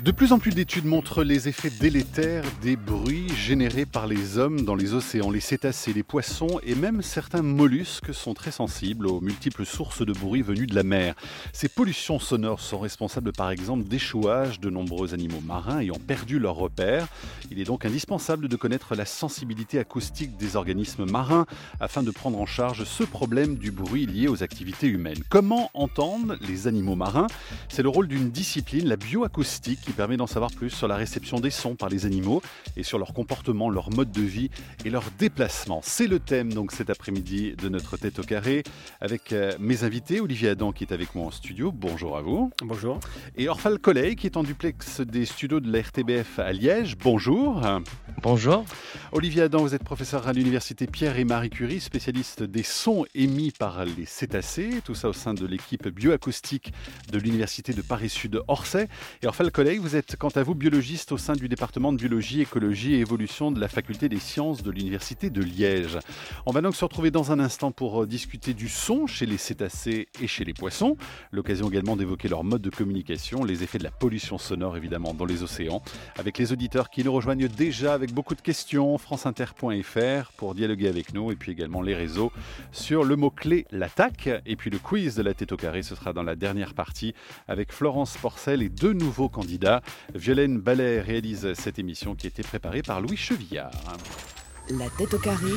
De plus en plus d'études montrent les effets délétères des bruits générés par les hommes dans les océans. Les cétacés, les poissons et même certains mollusques sont très sensibles aux multiples sources de bruit venues de la mer. Ces pollutions sonores sont responsables par exemple d'échouages de nombreux animaux marins ayant perdu leurs repères. Il est donc indispensable de connaître la sensibilité acoustique des organismes marins afin de prendre en charge ce problème du bruit lié aux activités humaines. Comment entendent les animaux marins ? C'est le rôle d'une discipline, la bioacoustique, qui permet d'en savoir plus sur la réception des sons par les animaux et sur leur comportement, leur mode de vie et leur déplacement. C'est le thème donc cet après-midi de notre Tête au carré avec mes invités. Olivier Adam qui est avec moi en studio. Bonjour à vous. Bonjour. Et Orphal Colley qui est en duplex des studios de la RTBF à Liège. Bonjour. Bonjour. Olivier Adam, vous êtes professeur à l'université Pierre et Marie Curie, spécialiste des sons émis par les cétacés. Tout ça au sein de l'équipe bioacoustique de l'université de Paris-Sud Orsay. Et Orphal Colley, vous êtes quant à vous biologiste au sein du département de biologie, écologie et évolution de la faculté des sciences de l'université de Liège. On va donc se retrouver dans un instant pour discuter du son chez les cétacés et chez les poissons. L'occasion également d'évoquer leur mode de communication, les effets de la pollution sonore évidemment dans les océans. Avec les auditeurs qui nous rejoignent déjà avec beaucoup de questions, franceinter.fr pour dialoguer avec nous et puis également les réseaux sur le mot-clé l'attaque. Et puis le quiz de la Tête au carré, ce sera dans la dernière partie avec Florence Porcel et deux nouveaux candidats. Violaine Ballet réalise cette émission qui a été préparée par Louis Chevillard. La Tête au carré,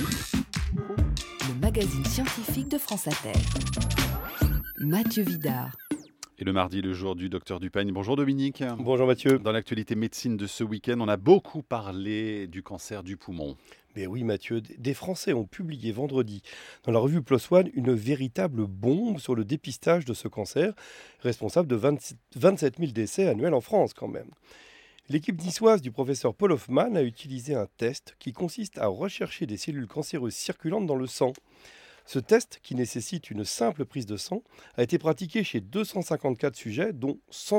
le magazine scientifique de France Inter. Mathieu Vidard. Et le mardi, le jour du docteur Dupagne. Bonjour Dominique. Bonjour Mathieu. Dans l'actualité médecine de ce week-end, on a beaucoup parlé du cancer du poumon. Mais oui Mathieu, des Français ont publié vendredi dans la revue PLOS ONE une véritable bombe sur le dépistage de ce cancer, responsable de 27 000 décès annuels en France quand même. L'équipe niçoise du professeur Paul Hoffman a utilisé un test qui consiste à rechercher des cellules cancéreuses circulantes dans le sang. Ce test, qui nécessite une simple prise de sang, a été pratiqué chez 254 sujets, dont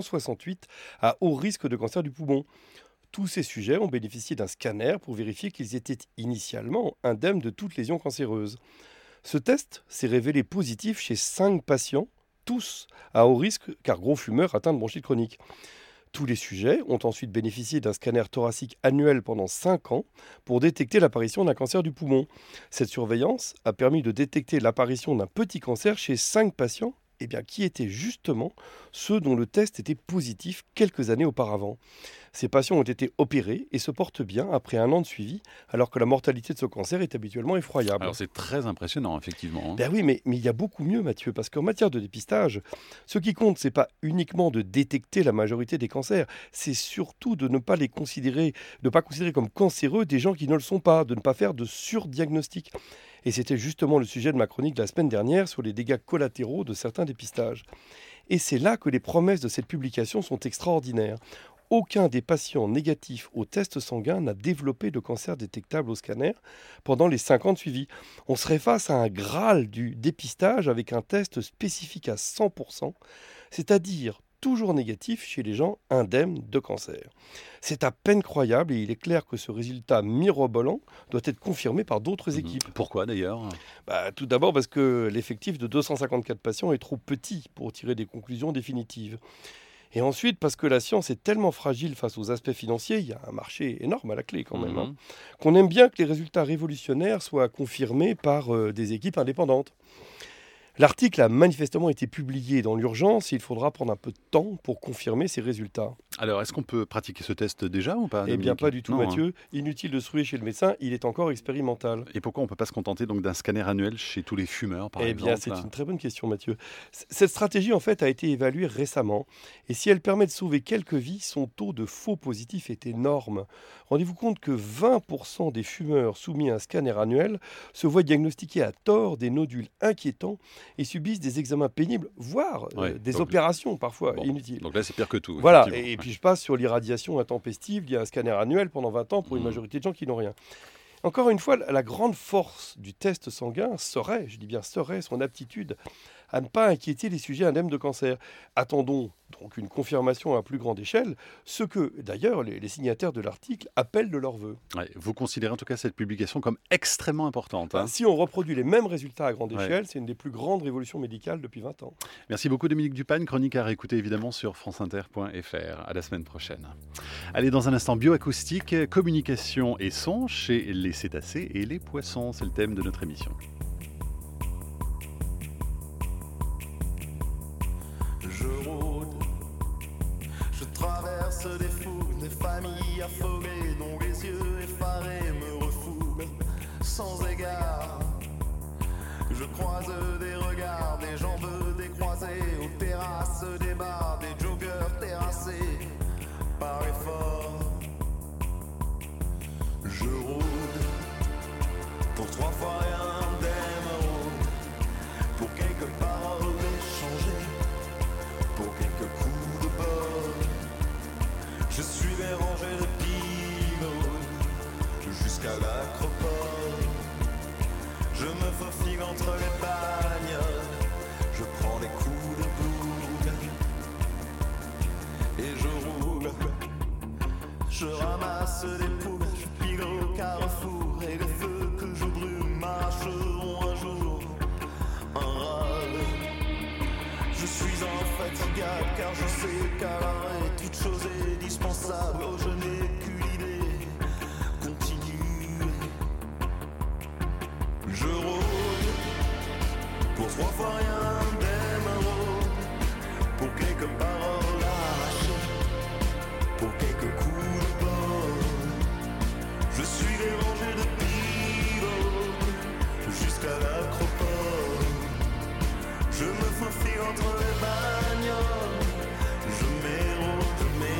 168 à haut risque de cancer du poumon. Tous ces sujets ont bénéficié d'un scanner pour vérifier qu'ils étaient initialement indemnes de toute lésion cancéreuse. Ce test s'est révélé positif chez 5 patients, tous à haut risque car gros fumeurs atteints de bronchite chronique. Tous les sujets ont ensuite bénéficié d'un scanner thoracique annuel pendant 5 ans pour détecter l'apparition d'un cancer du poumon. Cette surveillance a permis de détecter l'apparition d'un petit cancer chez 5 patients qui étaient justement ceux dont le test était positif quelques années auparavant. Ces patients ont été opérés et se portent bien après 1 an de suivi, alors que la mortalité de ce cancer est habituellement effroyable. Alors c'est très impressionnant, effectivement. Oui, mais il y a beaucoup mieux, Mathieu, parce qu'en matière de dépistage, ce qui compte, c'est pas uniquement de détecter la majorité des cancers, c'est surtout de ne pas considérer comme cancéreux des gens qui ne le sont pas, de ne pas faire de surdiagnostic. Et c'était justement le sujet de ma chronique de la semaine dernière sur les dégâts collatéraux de certains dépistages. Et c'est là que les promesses de cette publication sont extraordinaires. Aucun des patients négatifs au test sanguin n'a développé de cancer détectable au scanner pendant les 5 ans de suivi. On serait face à un Graal du dépistage avec un test spécifique à 100%, c'est-à-dire toujours négatif chez les gens indemnes de cancer. C'est à peine croyable et il est clair que ce résultat mirobolant doit être confirmé par d'autres équipes. Pourquoi d'ailleurs ? Tout d'abord parce que l'effectif de 254 patients est trop petit pour tirer des conclusions définitives. Et ensuite, parce que la science est tellement fragile face aux aspects financiers, il y a un marché énorme à la clé quand même, qu'on aime bien que les résultats révolutionnaires soient confirmés par des équipes indépendantes. L'article a manifestement été publié dans l'urgence et il faudra prendre un peu de temps pour confirmer ces résultats. Alors, est-ce qu'on peut pratiquer ce test déjà ou pas ? Eh bien, pas du tout, Mathieu. Inutile de se ruer chez le médecin, il est encore expérimental. Et pourquoi on ne peut pas se contenter donc d'un scanner annuel chez tous les fumeurs, par exemple ? Eh bien, c'est une très bonne question, Mathieu. Cette stratégie, en fait, a été évaluée récemment. Et si elle permet de sauver quelques vies, son taux de faux positifs est énorme. Rendez-vous compte que 20% des fumeurs soumis à un scanner annuel se voient diagnostiquer à tort des nodules inquiétants et subissent des examens pénibles, voire des opérations parfois inutiles. Donc là, c'est pire que tout. Voilà, et puis je passe sur l'irradiation intempestive liée à un scanner annuel pendant 20 ans pour une majorité de gens qui n'ont rien. Encore une fois, la grande force du test sanguin serait, je dis bien serait, son aptitude à ne pas inquiéter les sujets indemnes de cancer. Attendons donc une confirmation à plus grande échelle, ce que d'ailleurs les signataires de l'article appellent de leur vœu. Ouais, vous considérez en tout cas cette publication comme extrêmement importante. Si on reproduit les mêmes résultats à grande échelle, c'est une des plus grandes révolutions médicales depuis 20 ans. Merci beaucoup Dominique Dupagne, chronique à réécouter évidemment sur franceinter.fr. À la semaine prochaine. Allez, dans un instant, bioacoustique, communication et son chez les cétacés et les poissons. C'est le thème de notre émission. Je rôde, je traverse des foules, des familles affolées dont les yeux effarés me refoulent sans égard. Je croise des regards, des jambes décroisées aux terrasses des bars, des joggers terrassés par effort. Je rôde pour 3 fois rien d'émeraude, pour quelques paroles échangées, pour quelques coups de bord. Je suis dérangé de pylônes jusqu'à l'acropole. Je me faufile entre les bagnoles, je prends des coups de boule et je roule. Je ramasse des poules, je pile au carrefour et les feux que je brûle m'arracheront un jour un râle. Je suis infatigable car je sais qu'à l'arrêt toute chose est dispensable. Oh, je n'ai qu'une idée, continuer. Je rôde pour 3 fois rien d'émeraude, pour quelques paroles arrachées, pour quelques coups de bord. Je suis dérangé de pylônes jusqu'à l'acropole. Je me faufile entre les bagnoles, je m'érode,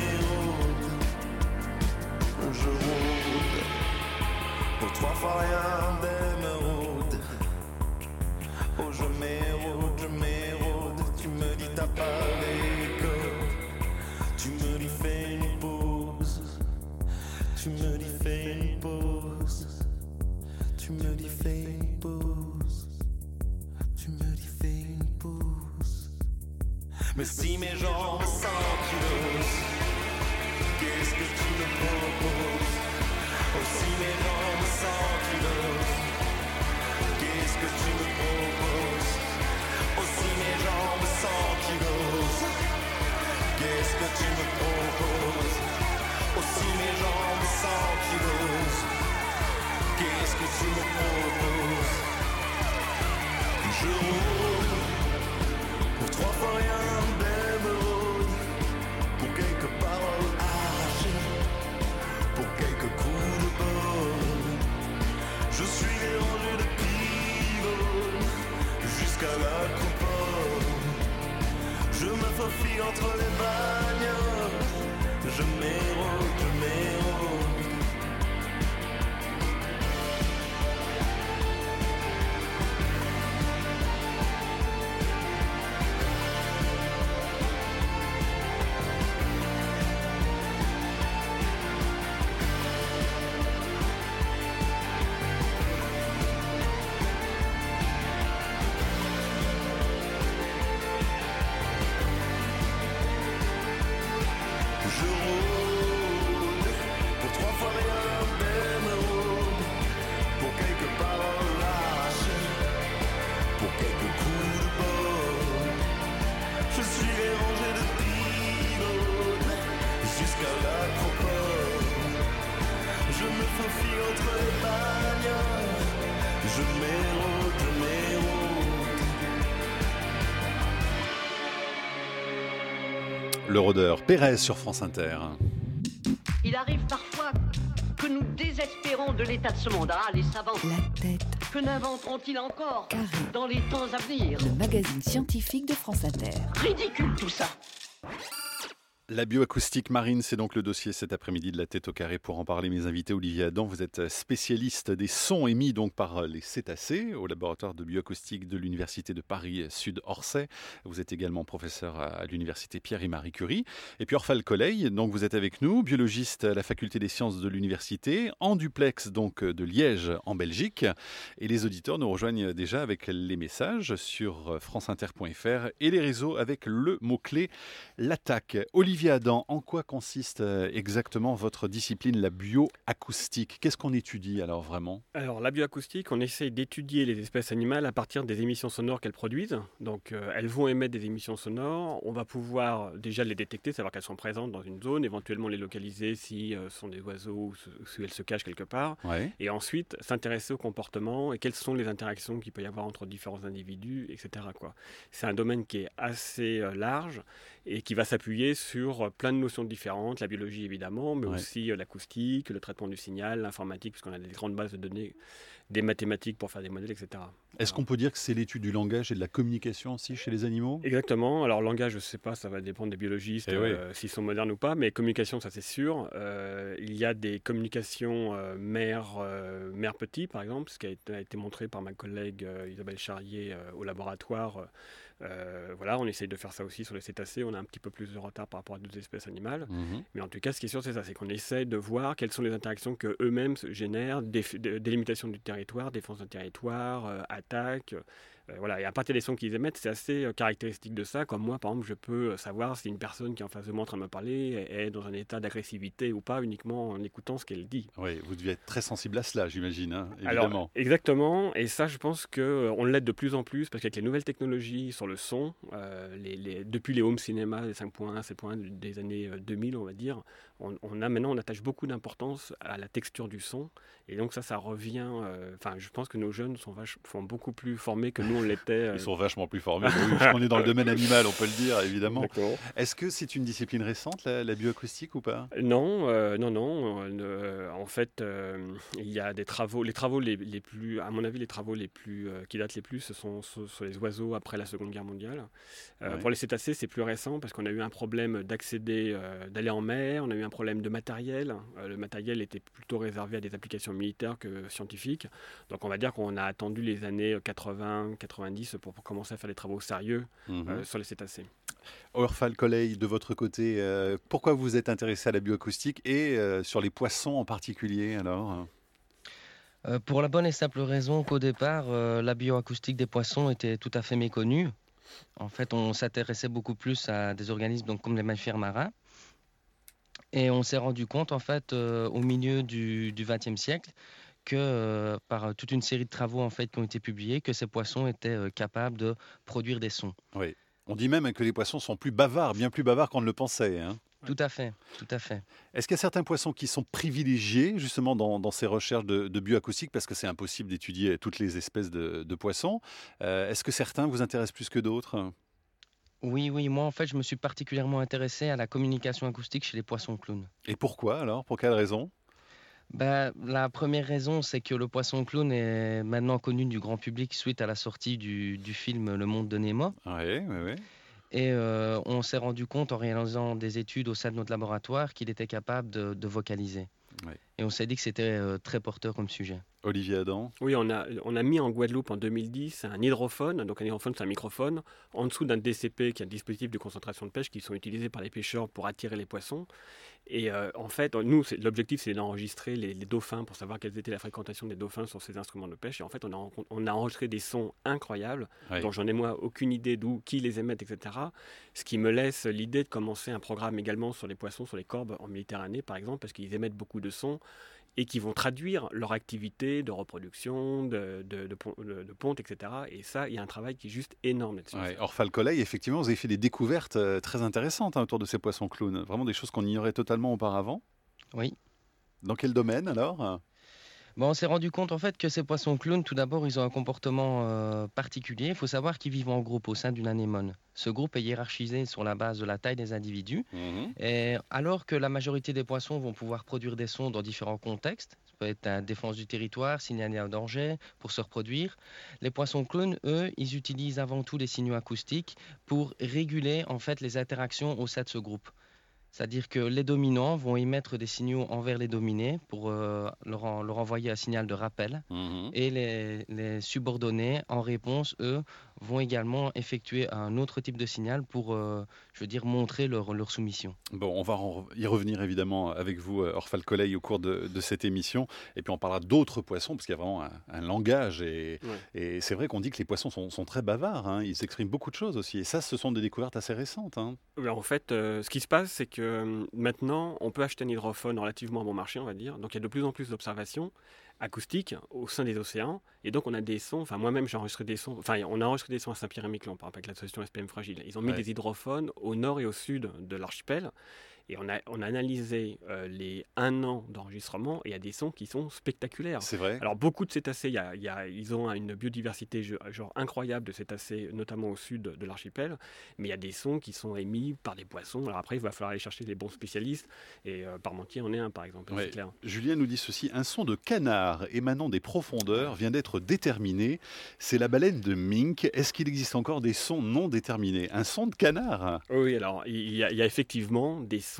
je rôde pour 3 fois rien d'émeraude. Oh, je m'érode, tu me dis t'as pas d'école, tu me dis fais une pause, tu me dis fais une pause, tu me dis fais une pause, tu me dis fais une pause. Mais si mes jambes s'enculosent, qu'est-ce que tu me proposes? Oh, si mes jambes s'enculosent, qu'est-ce que tu me proposes? Oh, si mes jambes s'enculosent, qu'est-ce que tu me proposes? Oh, si mes jambes s'enculosent, qu'est-ce que tu me proposes? Je roule pour 3 fois rien d'émeraude, pour quelques paroles arrachées, pour quelques coups de bord. Je suis dérangé de pylônes jusqu'à l'acropole. Je me faufile entre les bagnoles, je m'érode. Je rôde pour 3 fois rien d'émeraude, pour quelques paroles lâchées, pour quelques coups de bord. Je suis dérangé de pylônes jusqu'à l'acropole. Je me faufile entre les bagnoles, je m'érode. Le rôdeur Pérez sur France Inter. Il arrive parfois que nous désespérons de l'état de ce monde. Ah, les savants, La tête que n'inventeront-ils encore carrée. dans les temps à venir? Le magazine scientifique de France Inter. Ridicule tout ça. La bioacoustique marine, c'est donc le dossier cet après-midi de la tête au carré. Pour en parler, mes invités, Olivier Adam, vous êtes spécialiste des sons émis donc par les cétacés au laboratoire de bioacoustique de l'Université de Paris-Sud-Orsay. Vous êtes également professeur à l'Université Pierre et Marie Curie. Et puis Orphal Coley, donc vous êtes avec nous, biologiste à la Faculté des sciences de l'Université, en duplex donc de Liège en Belgique. Et les auditeurs nous rejoignent déjà avec les messages sur franceinter.fr et les réseaux avec le mot-clé l'attaque. Olivier Adam, en quoi consiste exactement votre discipline, la bioacoustique? Qu'est-ce qu'on étudie alors vraiment? Alors la bioacoustique, on essaye d'étudier les espèces animales à partir des émissions sonores qu'elles produisent. Donc elles vont émettre des émissions sonores, on va pouvoir déjà les détecter, savoir qu'elles sont présentes dans une zone, éventuellement les localiser si ce sont des oiseaux ou si elles se cachent quelque part. Ouais. Et ensuite s'intéresser au comportement et quelles sont les interactions qu'il peut y avoir entre différents individus, etc. C'est un domaine qui est assez large et qui va s'appuyer sur plein de notions différentes, la biologie évidemment, mais aussi l'acoustique, le traitement du signal, l'informatique, puisqu'on a des grandes bases de données, des mathématiques pour faire des modèles, etc. Est-ce qu'on peut dire que c'est l'étude du langage et de la communication aussi chez les animaux? Exactement. Alors langage, je ne sais pas, ça va dépendre des biologistes, s'ils sont modernes ou pas, mais communication, ça c'est sûr. Il y a des communications mère-petit, par exemple, ce qui a été montré par ma collègue Isabelle Charrier au laboratoire. On essaye de faire ça aussi sur les cétacés. On a un petit peu plus de retard par rapport à d'autres espèces animales. Mais en tout cas, ce qui est sûr, c'est ça, c'est qu'on essaye de voir quelles sont les interactions qu'eux-mêmes génèrent, délimitation du territoire, défense d'un territoire, attaque. Et à partir des sons qu'ils émettent, c'est assez caractéristique de ça. Comme moi, par exemple, je peux savoir si une personne qui est en face de moi en train de me parler est dans un état d'agressivité ou pas, uniquement en écoutant ce qu'elle dit. Oui, vous deviez être très sensible à cela, j'imagine, évidemment. Alors, exactement, et ça, je pense qu'on l'aide de plus en plus, parce qu'avec les nouvelles technologies sur le son, depuis les home cinéma, les 5.1, 7.1 des années 2000, on va dire, on attache beaucoup d'importance à la texture du son, et donc ça revient... je pense que nos jeunes sont beaucoup plus formés que nous on l'était. Ils sont vachement plus formés. Oui, parce qu'on est dans le domaine animal, on peut le dire, évidemment. Exactement. Est-ce que c'est une discipline récente, la bioacoustique, ou pas? Non. En fait, il y a des travaux. Les travaux les plus, à mon avis, les travaux qui datent les plus, ce sont sur les oiseaux après la Seconde Guerre mondiale. Pour les cétacés, c'est plus récent parce qu'on a eu un problème d'aller en mer. On a eu un problème de matériel. Le matériel était plutôt réservé à des applications militaires que scientifiques. Donc, on va dire qu'on a attendu les années 80, 90 pour commencer à faire des travaux sérieux sur les cétacés. Orphal Coley, de votre côté, pourquoi vous êtes intéressé à la bioacoustique et sur les poissons en particulier alors? Pour la bonne et simple raison qu'au départ, la bioacoustique des poissons était tout à fait méconnue. En fait, on s'intéressait beaucoup plus à des organismes donc, comme les mammifères marins. Et on s'est rendu compte, en fait, au milieu du XXe siècle, que par toute une série de travaux en fait, qui ont été publiés, que ces poissons étaient capables de produire des sons. Oui. On dit même que les poissons sont plus bavards, bien plus bavards qu'on ne le pensait. Hein. Tout à fait, tout à fait. Est-ce qu'il y a certains poissons qui sont privilégiés justement dans ces recherches de bioacoustique, parce que c'est impossible d'étudier toutes les espèces de poissons? Est-ce que certains vous intéressent plus que d'autres? Oui, moi en fait je me suis particulièrement intéressé à la communication acoustique chez les poissons clowns. Et pourquoi alors? Pour quelle raison? La première raison, c'est que le poisson clown est maintenant connu du grand public suite à la sortie du film Le Monde de Nemo. Oui. Et on s'est rendu compte en réalisant des études au sein de notre laboratoire qu'il était capable de vocaliser. Oui. Et on s'est dit que c'était très porteur comme sujet. Olivier Adam? Oui, on a mis en Guadeloupe en 2010 un hydrophone. Donc un hydrophone, c'est un microphone, en dessous d'un DCP, qui est un dispositif de concentration de pêche qui sont utilisés par les pêcheurs pour attirer les poissons. Et en fait, nous, l'objectif, c'est d'enregistrer les dauphins pour savoir quelle était la fréquentation des dauphins sur ces instruments de pêche. Et en fait, on a enregistré des sons incroyables, dont j'en ai moi aucune idée qui les émettent, etc. Ce qui me laisse l'idée de commencer un programme également sur les poissons, sur les corbes en Méditerranée, par exemple, parce qu'ils émettent beaucoup de sons et qui vont traduire leur activité de reproduction, de ponte, etc. Et ça, il y a un travail qui est juste énorme là-dessus. Ouais, Orphal Coley, effectivement, vous avez fait des découvertes très intéressantes autour de ces poissons clowns. Vraiment des choses qu'on ignorait totalement auparavant. Oui. Dans quel domaine alors? On s'est rendu compte en fait que ces poissons clowns, tout d'abord, ils ont un comportement particulier. Il faut savoir qu'ils vivent en groupe au sein d'une anémone. Ce groupe est hiérarchisé sur la base de la taille des individus. Et alors que la majorité des poissons vont pouvoir produire des sons dans différents contextes, ça peut être la défense du territoire, signaler un danger, pour se reproduire, les poissons clowns, eux, ils utilisent avant tout les signaux acoustiques pour réguler en fait les interactions au sein de ce groupe. C'est-à-dire que les dominants vont émettre des signaux envers les dominés pour leur envoyer un signal de rappel. Et les subordonnés, en réponse, eux, vont également effectuer un autre type de signal pour, montrer leur soumission. Bon, on va y revenir évidemment avec vous, Orphal Coley, au cours de cette émission. Et puis on parlera d'autres poissons, parce qu'il y a vraiment un langage. Et c'est vrai qu'on dit que les poissons sont très bavards. Hein. Ils expriment beaucoup de choses aussi. Et ça, ce sont des découvertes assez récentes. Hein. En fait, ce qui se passe, c'est que maintenant, on peut acheter un hydrophone relativement bon marché, on va dire. Donc il y a de plus en plus d'observations acoustiques au sein des océans. Et donc on a des sons, moi-même j'ai enregistré des sons, on a enregistré des sons à Saint-Pierre-et-Miquelon, par exemple avec l'association SPM Fragile. Ils ont mis des hydrophones au nord et au sud de l'archipel. Et on a analysé les 1 an d'enregistrement et il y a des sons qui sont spectaculaires. C'est vrai. Alors beaucoup de cétacés, ils ont une biodiversité genre incroyable de cétacés, notamment au sud de l'archipel, mais il y a des sons qui sont émis par des poissons. Alors après, il va falloir aller chercher les bons spécialistes et Parmentier en est un par exemple, c'est clair. Julien nous dit ceci, un son de canard émanant des profondeurs vient d'être déterminé, c'est la baleine de Mink. Est-ce qu'il existe encore des sons non déterminés? Un son de canard? Oui, alors il y a effectivement des sons,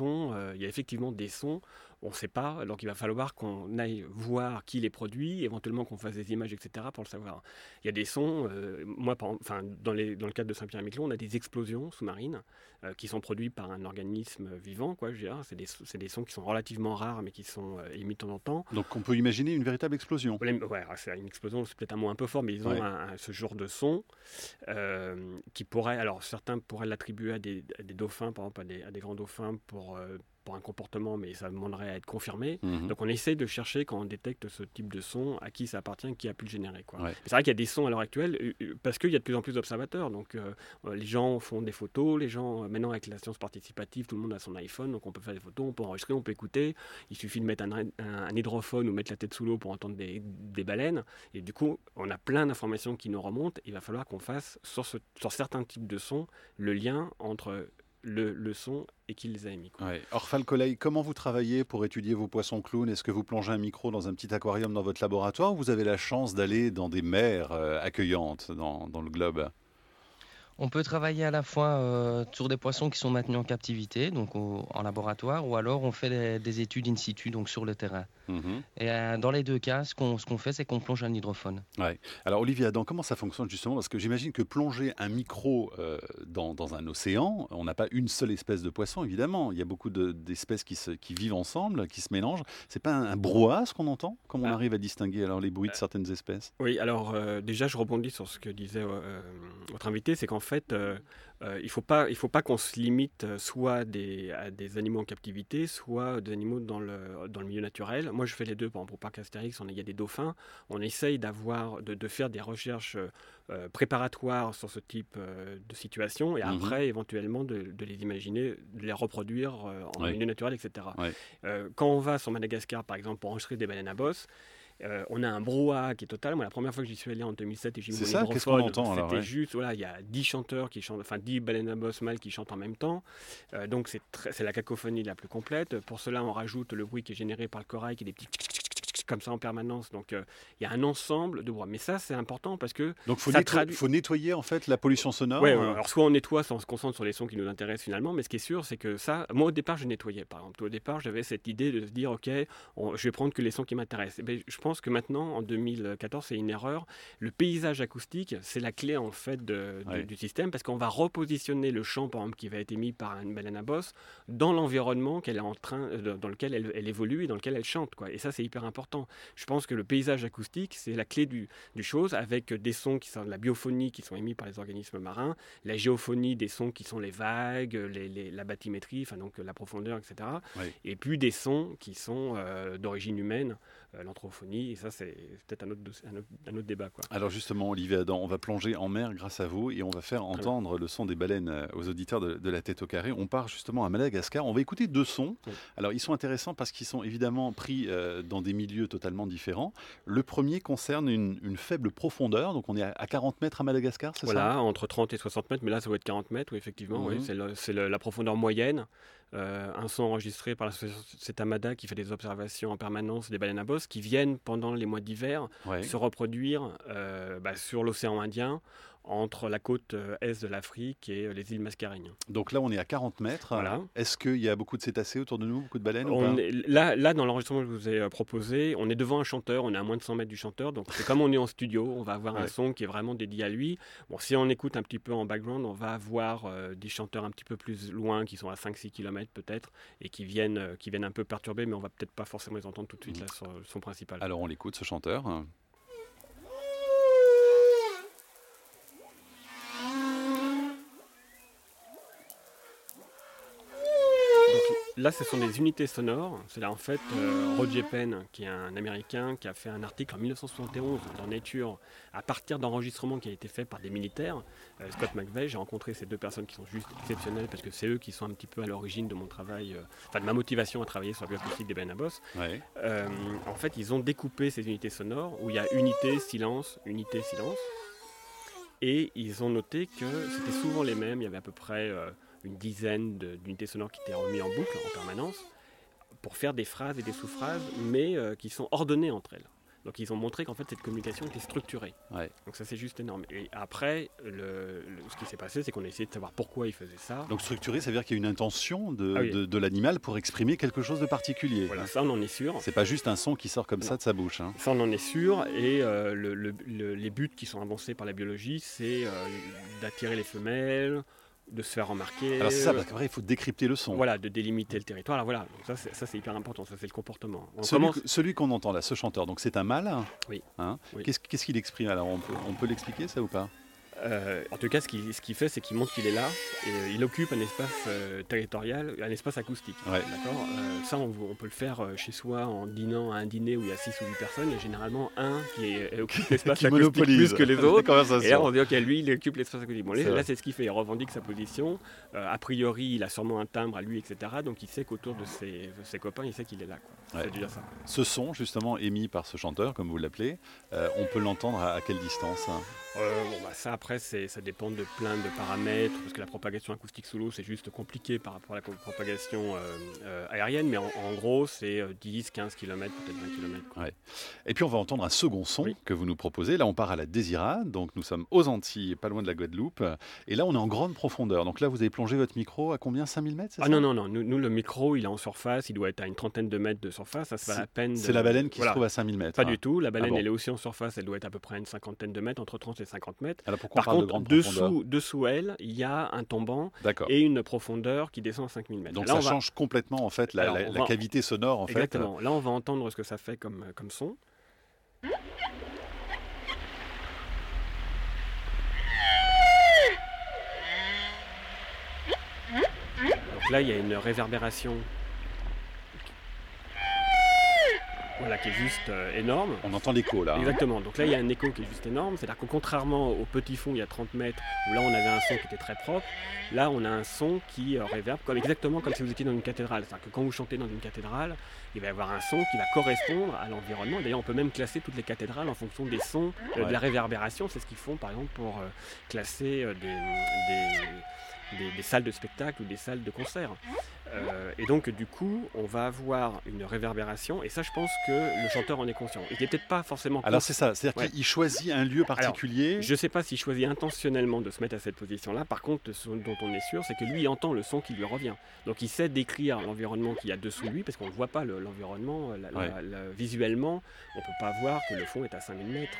on ne sait pas, donc il va falloir qu'on aille voir qui les produit, éventuellement qu'on fasse des images, etc. pour le savoir. Il y a des sons, dans le cadre de Saint-Pierre-et-Miquelon, on a des explosions sous-marines qui sont produites par un organisme vivant, quoi, je veux dire. C'est des sons qui sont relativement rares, mais qui sont émis de temps en temps. Donc on peut imaginer une véritable explosion. C'est une explosion, c'est peut-être un mot un peu fort, mais ils ont ce genre de son qui pourrait, alors certains pourraient l'attribuer à des dauphins, par exemple à des grands dauphins pour un comportement, mais ça demanderait à être confirmé. Donc on essaie de chercher, quand on détecte ce type de son, à qui ça appartient, qui a pu le générer, quoi. C'est vrai qu'il y a des sons à l'heure actuelle, parce qu'il y a de plus en plus d'observateurs, donc les gens font des photos, maintenant avec la science participative, tout le monde a son iPhone, donc on peut faire des photos, on peut enregistrer, on peut écouter, il suffit de mettre un hydrophone ou mettre la tête sous l'eau pour entendre des baleines, et du coup on a plein d'informations qui nous remontent. Il va falloir qu'on fasse sur certains types de sons le lien entre le son et qui les a émis. Orphal Coley, comment vous travaillez pour étudier vos poissons clowns? Est-ce que vous plongez un micro dans un petit aquarium dans votre laboratoire ou vous avez la chance d'aller dans des mers accueillantes dans le globe? On peut travailler à la fois sur des poissons qui sont maintenus en captivité, donc en laboratoire, ou alors on fait des études in situ, donc sur le terrain. Et dans les deux cas, ce qu'on fait, c'est qu'on plonge un hydrophone. Alors Olivier Adam, comment ça fonctionne justement? Parce que j'imagine que plonger un micro dans un océan, on n'a pas une seule espèce de poisson, évidemment. Il y a beaucoup d'espèces qui vivent ensemble, qui se mélangent. C'est pas un brouhaha ce qu'on entend? Comment on arrive à distinguer alors les bruits de certaines espèces? Oui, alors déjà je rebondis sur ce que disait votre invité, c'est qu'en fait, il faut pas qu'on se limite soit à des animaux en captivité, soit des animaux dans le milieu naturel. Moi, je fais les deux. Par exemple, au parc Astérix, il y a des dauphins. On essaye de faire des recherches préparatoires sur ce type de situation et après, éventuellement, de les imaginer, de les reproduire en milieu naturel, etc. Quand on va sur Madagascar, par exemple, pour enregistrer des baleines à bosse, on a un brouhaha qui est total. Moi, la première fois que j'y suis allé en 2007 et j'ai eu mon hydrophone, c'était juste, il y a 10 chanteurs qui chantent, 10 baleines à bosse mâles qui chantent en même temps. Donc c'est la cacophonie la plus complète. Pour cela, on rajoute le bruit qui est généré par le corail, qui est des petits comme ça en permanence. Donc il y a un ensemble de bruits. Mais ça, c'est important parce que donc faut nettoyer en fait la pollution sonore. Oui, alors soit on nettoie, soit on se concentre sur les sons qui nous intéressent finalement. Mais ce qui est sûr, c'est que ça, moi au départ, je nettoyais. Par exemple, au départ, j'avais cette idée de se dire, ok, je vais prendre que les sons qui m'intéressent. Je pense que maintenant, en 2014, c'est une erreur. Le paysage acoustique, c'est la clé en fait du système parce qu'on va repositionner le chant, par exemple, qui va être émis par une baleine à bosse dans l'environnement qu'elle est dans lequel elle évolue et dans lequel elle chante, quoi. Et ça, c'est hyper important. Je pense que le paysage acoustique, c'est la clé du chose, avec des sons qui sont de la biophonie, qui sont émis par les organismes marins, la géophonie, des sons qui sont les vagues, la bathymétrie, donc la profondeur, etc. Et puis des sons qui sont d'origine humaine, l'anthrophonie, et ça, c'est peut-être un autre débat, quoi. Alors justement, Olivier Adam, on va plonger en mer grâce à vous et on va faire entendre le son des baleines aux auditeurs de la Tête au Carré. On part justement à Madagascar. On va écouter 2 sons. Alors, ils sont intéressants parce qu'ils sont évidemment pris dans des milieux totalement différents. Le premier concerne une faible profondeur, donc on est à 40 mètres à Madagascar, c'est ça? Voilà, entre 30 et 60 mètres, mais là ça va être 40 mètres, oui, effectivement, c'est la profondeur moyenne. Un son enregistré par l'association Setamada qui fait des observations en permanence des baleines à bosse qui viennent pendant les mois d'hiver se reproduire sur l'océan Indien entre la côte est de l'Afrique et les îles Mascareignes. Donc là, on est à 40 mètres. Voilà. Est-ce qu'il y a beaucoup de cétacés autour de nous, beaucoup de baleines ou pas ? Là, dans l'enregistrement que je vous ai proposé, on est devant un chanteur, on est à moins de 100 mètres du chanteur, donc c'est comme on est en studio, on va avoir un son qui est vraiment dédié à lui. Bon, si on écoute un petit peu en background, on va avoir des chanteurs un petit peu plus loin, qui sont à 5-6 km peut-être, et qui viennent un peu perturber, mais on va peut-être pas forcément les entendre tout de suite là, sur le son principal. Alors on l'écoute, ce chanteur. Là, ce sont des unités sonores. C'est là, en fait, Roger Penn, qui est un Américain, qui a fait un article en 1971 dans Nature, à partir d'enregistrements qui a été fait par des militaires. Scott McVeigh, j'ai rencontré ces deux personnes qui sont juste exceptionnelles, parce que c'est eux qui sont un petit peu à l'origine de mon travail, de ma motivation à travailler sur la bioacoustique des baleines à bosse. Ouais. En fait, ils ont découpé ces unités sonores, où il y a unité, silence, unité, silence. Et ils ont noté que c'était souvent les mêmes. Il y avait à peu près une dizaine d'unités sonores qui étaient remises en boucle en permanence pour faire des phrases et des sous-phrases, mais qui sont ordonnées entre elles. Donc ils ont montré qu'en fait cette communication était structurée. Ouais. Donc ça c'est juste énorme. Et après, ce qui s'est passé, c'est qu'on a essayé de savoir pourquoi ils faisaient ça. Donc structuré, ça veut dire qu'il y a une intention de l'animal pour exprimer quelque chose de particulier. Voilà, ça on en est sûr. C'est pas juste un son qui sort comme ça de sa bouche. Hein. Ça on en est sûr. Et les buts qui sont avancés par la biologie, c'est d'attirer les femelles, de se faire remarquer. Alors c'est ça, parce qu'après il faut décrypter le son. Voilà, de délimiter le territoire. Alors voilà, donc ça c'est hyper important, ça c'est le comportement. Celui qu'on entend là, ce chanteur, donc c'est un mâle. Oui. Hein, oui. Qu'est-ce qu'il exprime alors on peut l'expliquer ça ou pas? En tout cas, ce qu'il fait, c'est qu'il montre qu'il est là et il occupe un espace territorial, un espace acoustique. Ouais. D'accord. Ça, on peut le faire chez soi en dînant à un dîner où il y a 6 ou 8 personnes. Il y a généralement un qui occupe l'espace qui acoustique monopolise plus que les autres. Et là, on dit ok, lui, il occupe l'espace acoustique. Bon, là, vrai. c'est ce qu'il fait. Il revendique sa position. A priori, il a sûrement un timbre à lui, etc. Donc, il sait qu'autour de ses copains, il sait qu'il est là. Quoi. Ouais. C'est déjà ça. Ce son, justement, émis par ce chanteur, comme vous l'appelez, on peut l'entendre à quelle distance? Ça après ça dépend de plein de paramètres parce que la propagation acoustique sous l'eau c'est juste compliqué par rapport à la propagation aérienne, mais en gros c'est 10-15 km, peut-être 20 km. Ouais. Et puis on va entendre un second son que vous nous proposez. Là on part à la Désirade, donc nous sommes aux Antilles, pas loin de la Guadeloupe, et là on est en grande profondeur. Donc là vous avez plongé votre micro à combien? 5000 mètres, c'est ça? Non, nous le micro il est en surface, il doit être à une trentaine de mètres de surface, ça se fait à peine. C'est la baleine qui se trouve à 5000 mètres. Pas du tout, la baleine bon. elle est aussi en surface, elle doit être à peu près à une cinquantaine de mètres, entre 30 et 50 mètres. Alors pourquoi Par on parle contre, de grande profondeur? dessous elle, il y a un tombant D'accord. et une profondeur qui descend à 5000 mètres. Donc là, ça change complètement en fait la cavité sonore en Exactement. Là on va entendre ce que ça fait comme son. Donc là il y a une réverbération qui est juste énorme. On entend l'écho là. Exactement, donc là il y a un écho qui est juste énorme, c'est-à-dire que contrairement au petit fond il y a 30 mètres où là on avait un son qui était très propre, là on a un son qui réverbe exactement comme si vous étiez dans une cathédrale, c'est-à-dire que quand vous chantez dans une cathédrale, il va y avoir un son qui va correspondre à l'environnement. D'ailleurs on peut même classer toutes les cathédrales en fonction des sons, de la réverbération, c'est ce qu'ils font par exemple pour classer des salles de spectacle ou des salles de concert. Et donc du coup on va avoir une réverbération et ça je pense que le chanteur en est conscient. Il n'est peut-être pas forcément conscient. Alors c'est ça, c'est-à-dire qu'il choisit un lieu particulier. Alors, je ne sais pas s'il choisit intentionnellement de se mettre à cette position-là. Par contre, ce dont on est sûr, c'est que lui il entend le son qui lui revient. Donc il sait décrire l'environnement qu'il y a dessous lui, parce qu'on ne voit pas l'environnement. Visuellement, on ne peut pas voir que le fond est à 5000 mètres.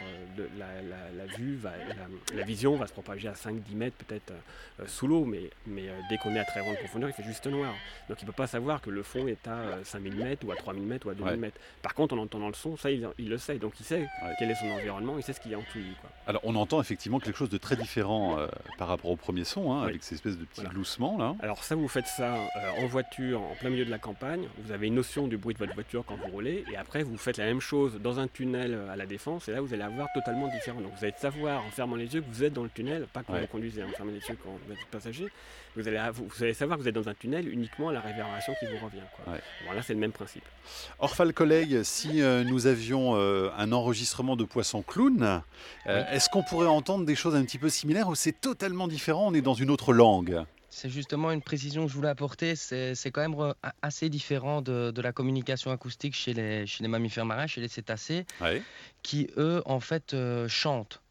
La vision va se propager à 5-10 mètres peut-être sous l'eau, mais dès qu'on est à très grande profondeur, il fait juste noir. Donc il ne peut pas savoir que le fond est à 5000 mètres ou à 3000 mètres ou à 2000 mètres. Par contre, en entendant le son, ça il le sait. Donc il sait quel est son environnement, il sait ce qu'il y a en dessous de lui. Quoi. Alors on entend effectivement quelque chose de très différent par rapport au premier son, avec ces espèces de petits gloussements là. Alors ça, vous faites ça en voiture, en plein milieu de la campagne. Vous avez une notion du bruit de votre voiture quand vous roulez. Et après, vous faites la même chose dans un tunnel à la Défense. Et là, vous allez avoir totalement différent. Donc vous allez savoir en fermant les yeux que vous êtes dans le tunnel, pas quand vous conduisez, en fermant les yeux quand vous êtes passager. Vous allez savoir que vous êtes dans un tunnel uniquement à la réverbération qui vous revient. Quoi. Bon, là, c'est le même principe. Orphale collègue, si nous avions un enregistrement de poisson clown, est-ce qu'on pourrait entendre des choses un petit peu similaires ou c'est totalement différent, on est dans une autre langue? C'est justement une précision que je voulais apporter, c'est quand même assez différent de la communication acoustique chez les mammifères marins, chez les cétacés, qui eux en fait chantent.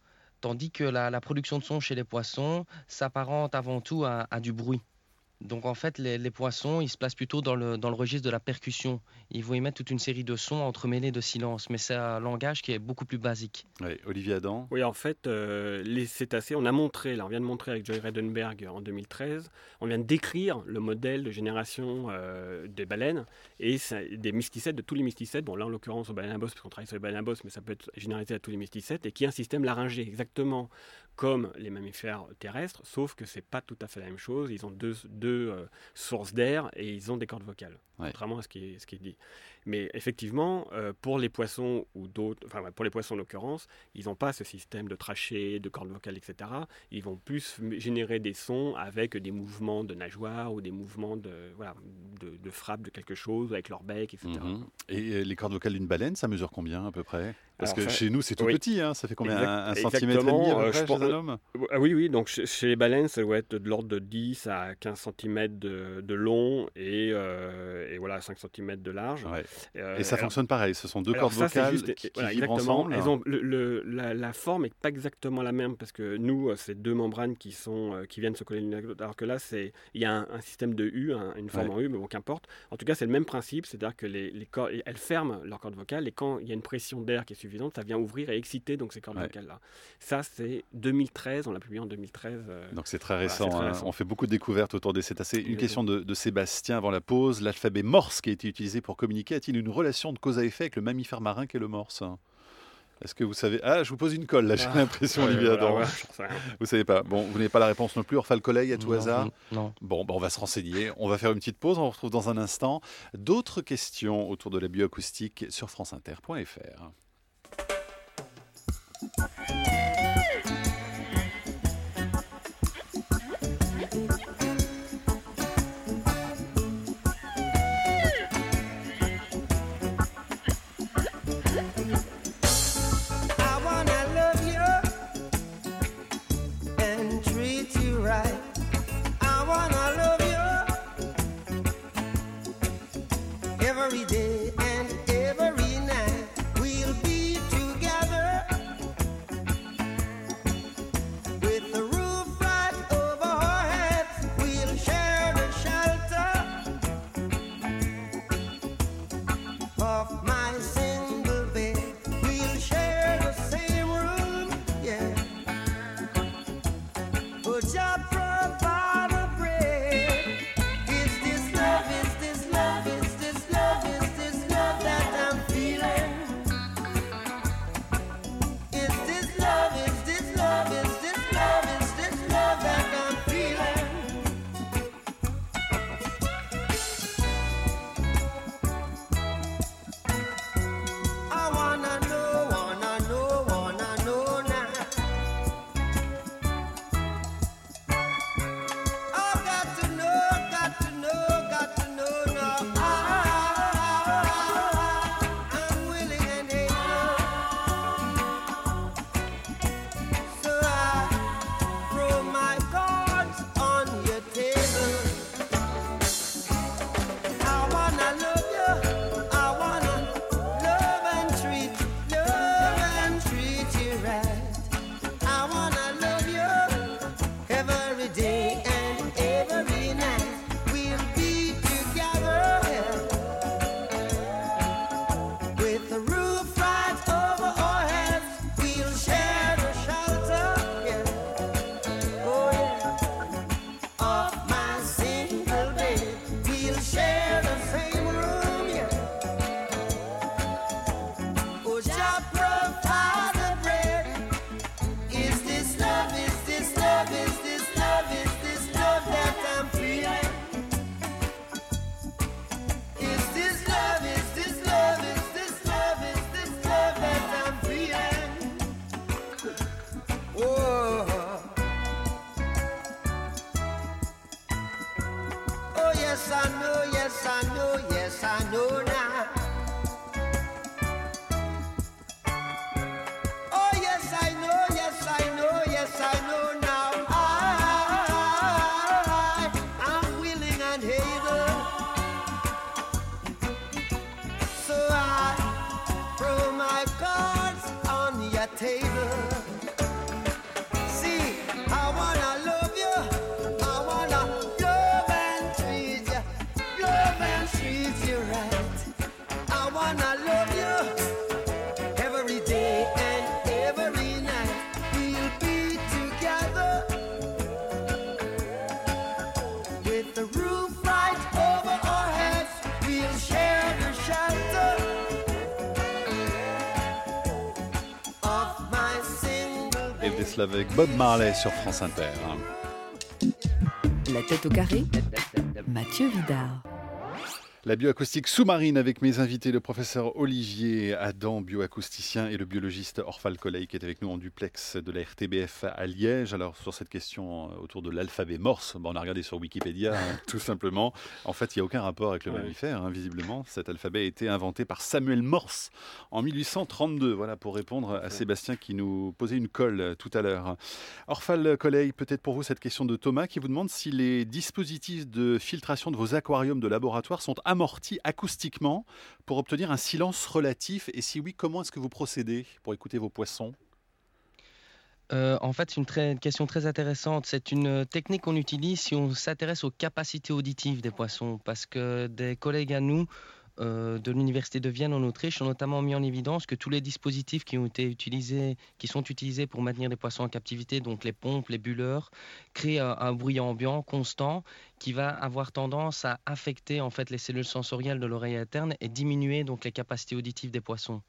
Tandis que la production de son chez les poissons s'apparente avant tout à du bruit. Donc en fait, les poissons, ils se placent plutôt dans le registre de la percussion. Ils vont y mettre toute une série de sons entremêlés de silence, mais c'est un langage qui est beaucoup plus basique. Ouais, Olivier Adam. Oui, en fait, les cétacés, on vient de montrer avec Joy Reidenberg en 2013, on vient de décrire le modèle de génération des baleines et des mysticètes, de tous les mysticètes. Bon, là en l'occurrence au baleines à bosse, parce qu'on travaille sur les baleines à bosse, mais ça peut être généralisé à tous les mysticètes, et qui est un système laryngé, exactement comme les mammifères terrestres, sauf que c'est pas tout à fait la même chose. Ils ont deux sources d'air et ils ont des cordes vocales, contrairement à ce qui est dit. Mais effectivement, pour les poissons ou d'autres, enfin pour les poissons en l'occurrence, ils n'ont pas ce système de trachée, de cordes vocales, etc. Ils vont plus générer des sons avec des mouvements de nageoires ou des mouvements de frappe de quelque chose avec leur bec, etc. Et les cordes vocales d'une baleine, ça mesure combien à peu près ? Parce Alors, que chez nous, c'est tout petit, hein. Ça fait combien ? Un centimètre et exactement, demi à peu près chez un homme ? Oui, donc chez les baleines, ça doit être de l'ordre de 10 à 15 cm de long et voilà, 5 cm de large. Ouais. Et ça fonctionne pareil, ce sont deux cordes vocales qui vibrent ensemble. La forme n'est pas exactement la même, parce que nous, c'est deux membranes qui viennent se coller l'une à l'autre, alors que là, il y a un système de U, une forme en U, mais bon, qu'importe. En tout cas, c'est le même principe, c'est-à-dire que les cordes, elles ferment leurs cordes vocales, et quand il y a une pression d'air qui est suffisante, ça vient ouvrir et exciter donc ces cordes vocales-là. Ça, c'est 2013, on l'a publié en 2013. Donc c'est très récent, voilà, très récent. On fait beaucoup de découvertes autour des cétacés. Une question de Sébastien avant la pause. L'alphabet morse qui a été utilisé pour communiquer a-t-il une relation de cause à effet avec le mammifère marin qu'est le morse ? Est-ce que vous savez ? Ah, je vous pose une colle, là, j'ai l'impression, Olivier Adam. Vous savez pas. Bon, vous n'avez pas la réponse non plus. Orphale Collègue, à tout hasard ? Non. Bon, on va se renseigner. On va faire une petite pause. On se retrouve dans un instant. D'autres questions autour de la bioacoustique sur franceinter.fr. Every day and every night we'll be together. a roof right over our heads. We'll share the shelter of my single bed. Elvis Love avec Bob Marley sur France Inter. La tête au carré, Mathieu Vidard. La bioacoustique sous-marine avec mes invités, le professeur Olivier Adam, bioacousticien, et le biologiste Orphal Koleï qui est avec nous en duplex de la RTBF à Liège. Alors sur cette question autour de l'alphabet morse, on a regardé sur Wikipédia tout simplement. En fait, il n'y a aucun rapport avec le mammifère, visiblement. Cet alphabet a été inventé par Samuel Morse en 1832. Voilà, pour répondre à Sébastien qui nous posait une colle tout à l'heure. Orphal Koleï, peut-être pour vous cette question de Thomas qui vous demande si les dispositifs de filtration de vos aquariums de laboratoire sont amorti acoustiquement pour obtenir un silence relatif, et si oui, comment est-ce que vous procédez pour écouter vos poissons? En fait, c'est une question très intéressante. C'est une technique qu'on utilise si on s'intéresse aux capacités auditives des poissons, parce que des collègues à nous de l'Université de Vienne en Autriche ont notamment mis en évidence que tous les dispositifs qui sont utilisés pour maintenir les poissons en captivité, donc les pompes, les bulleurs, créent un bruit ambiant constant qui va avoir tendance à affecter en fait les cellules sensorielles de l'oreille interne et diminuer donc les capacités auditives des poissons.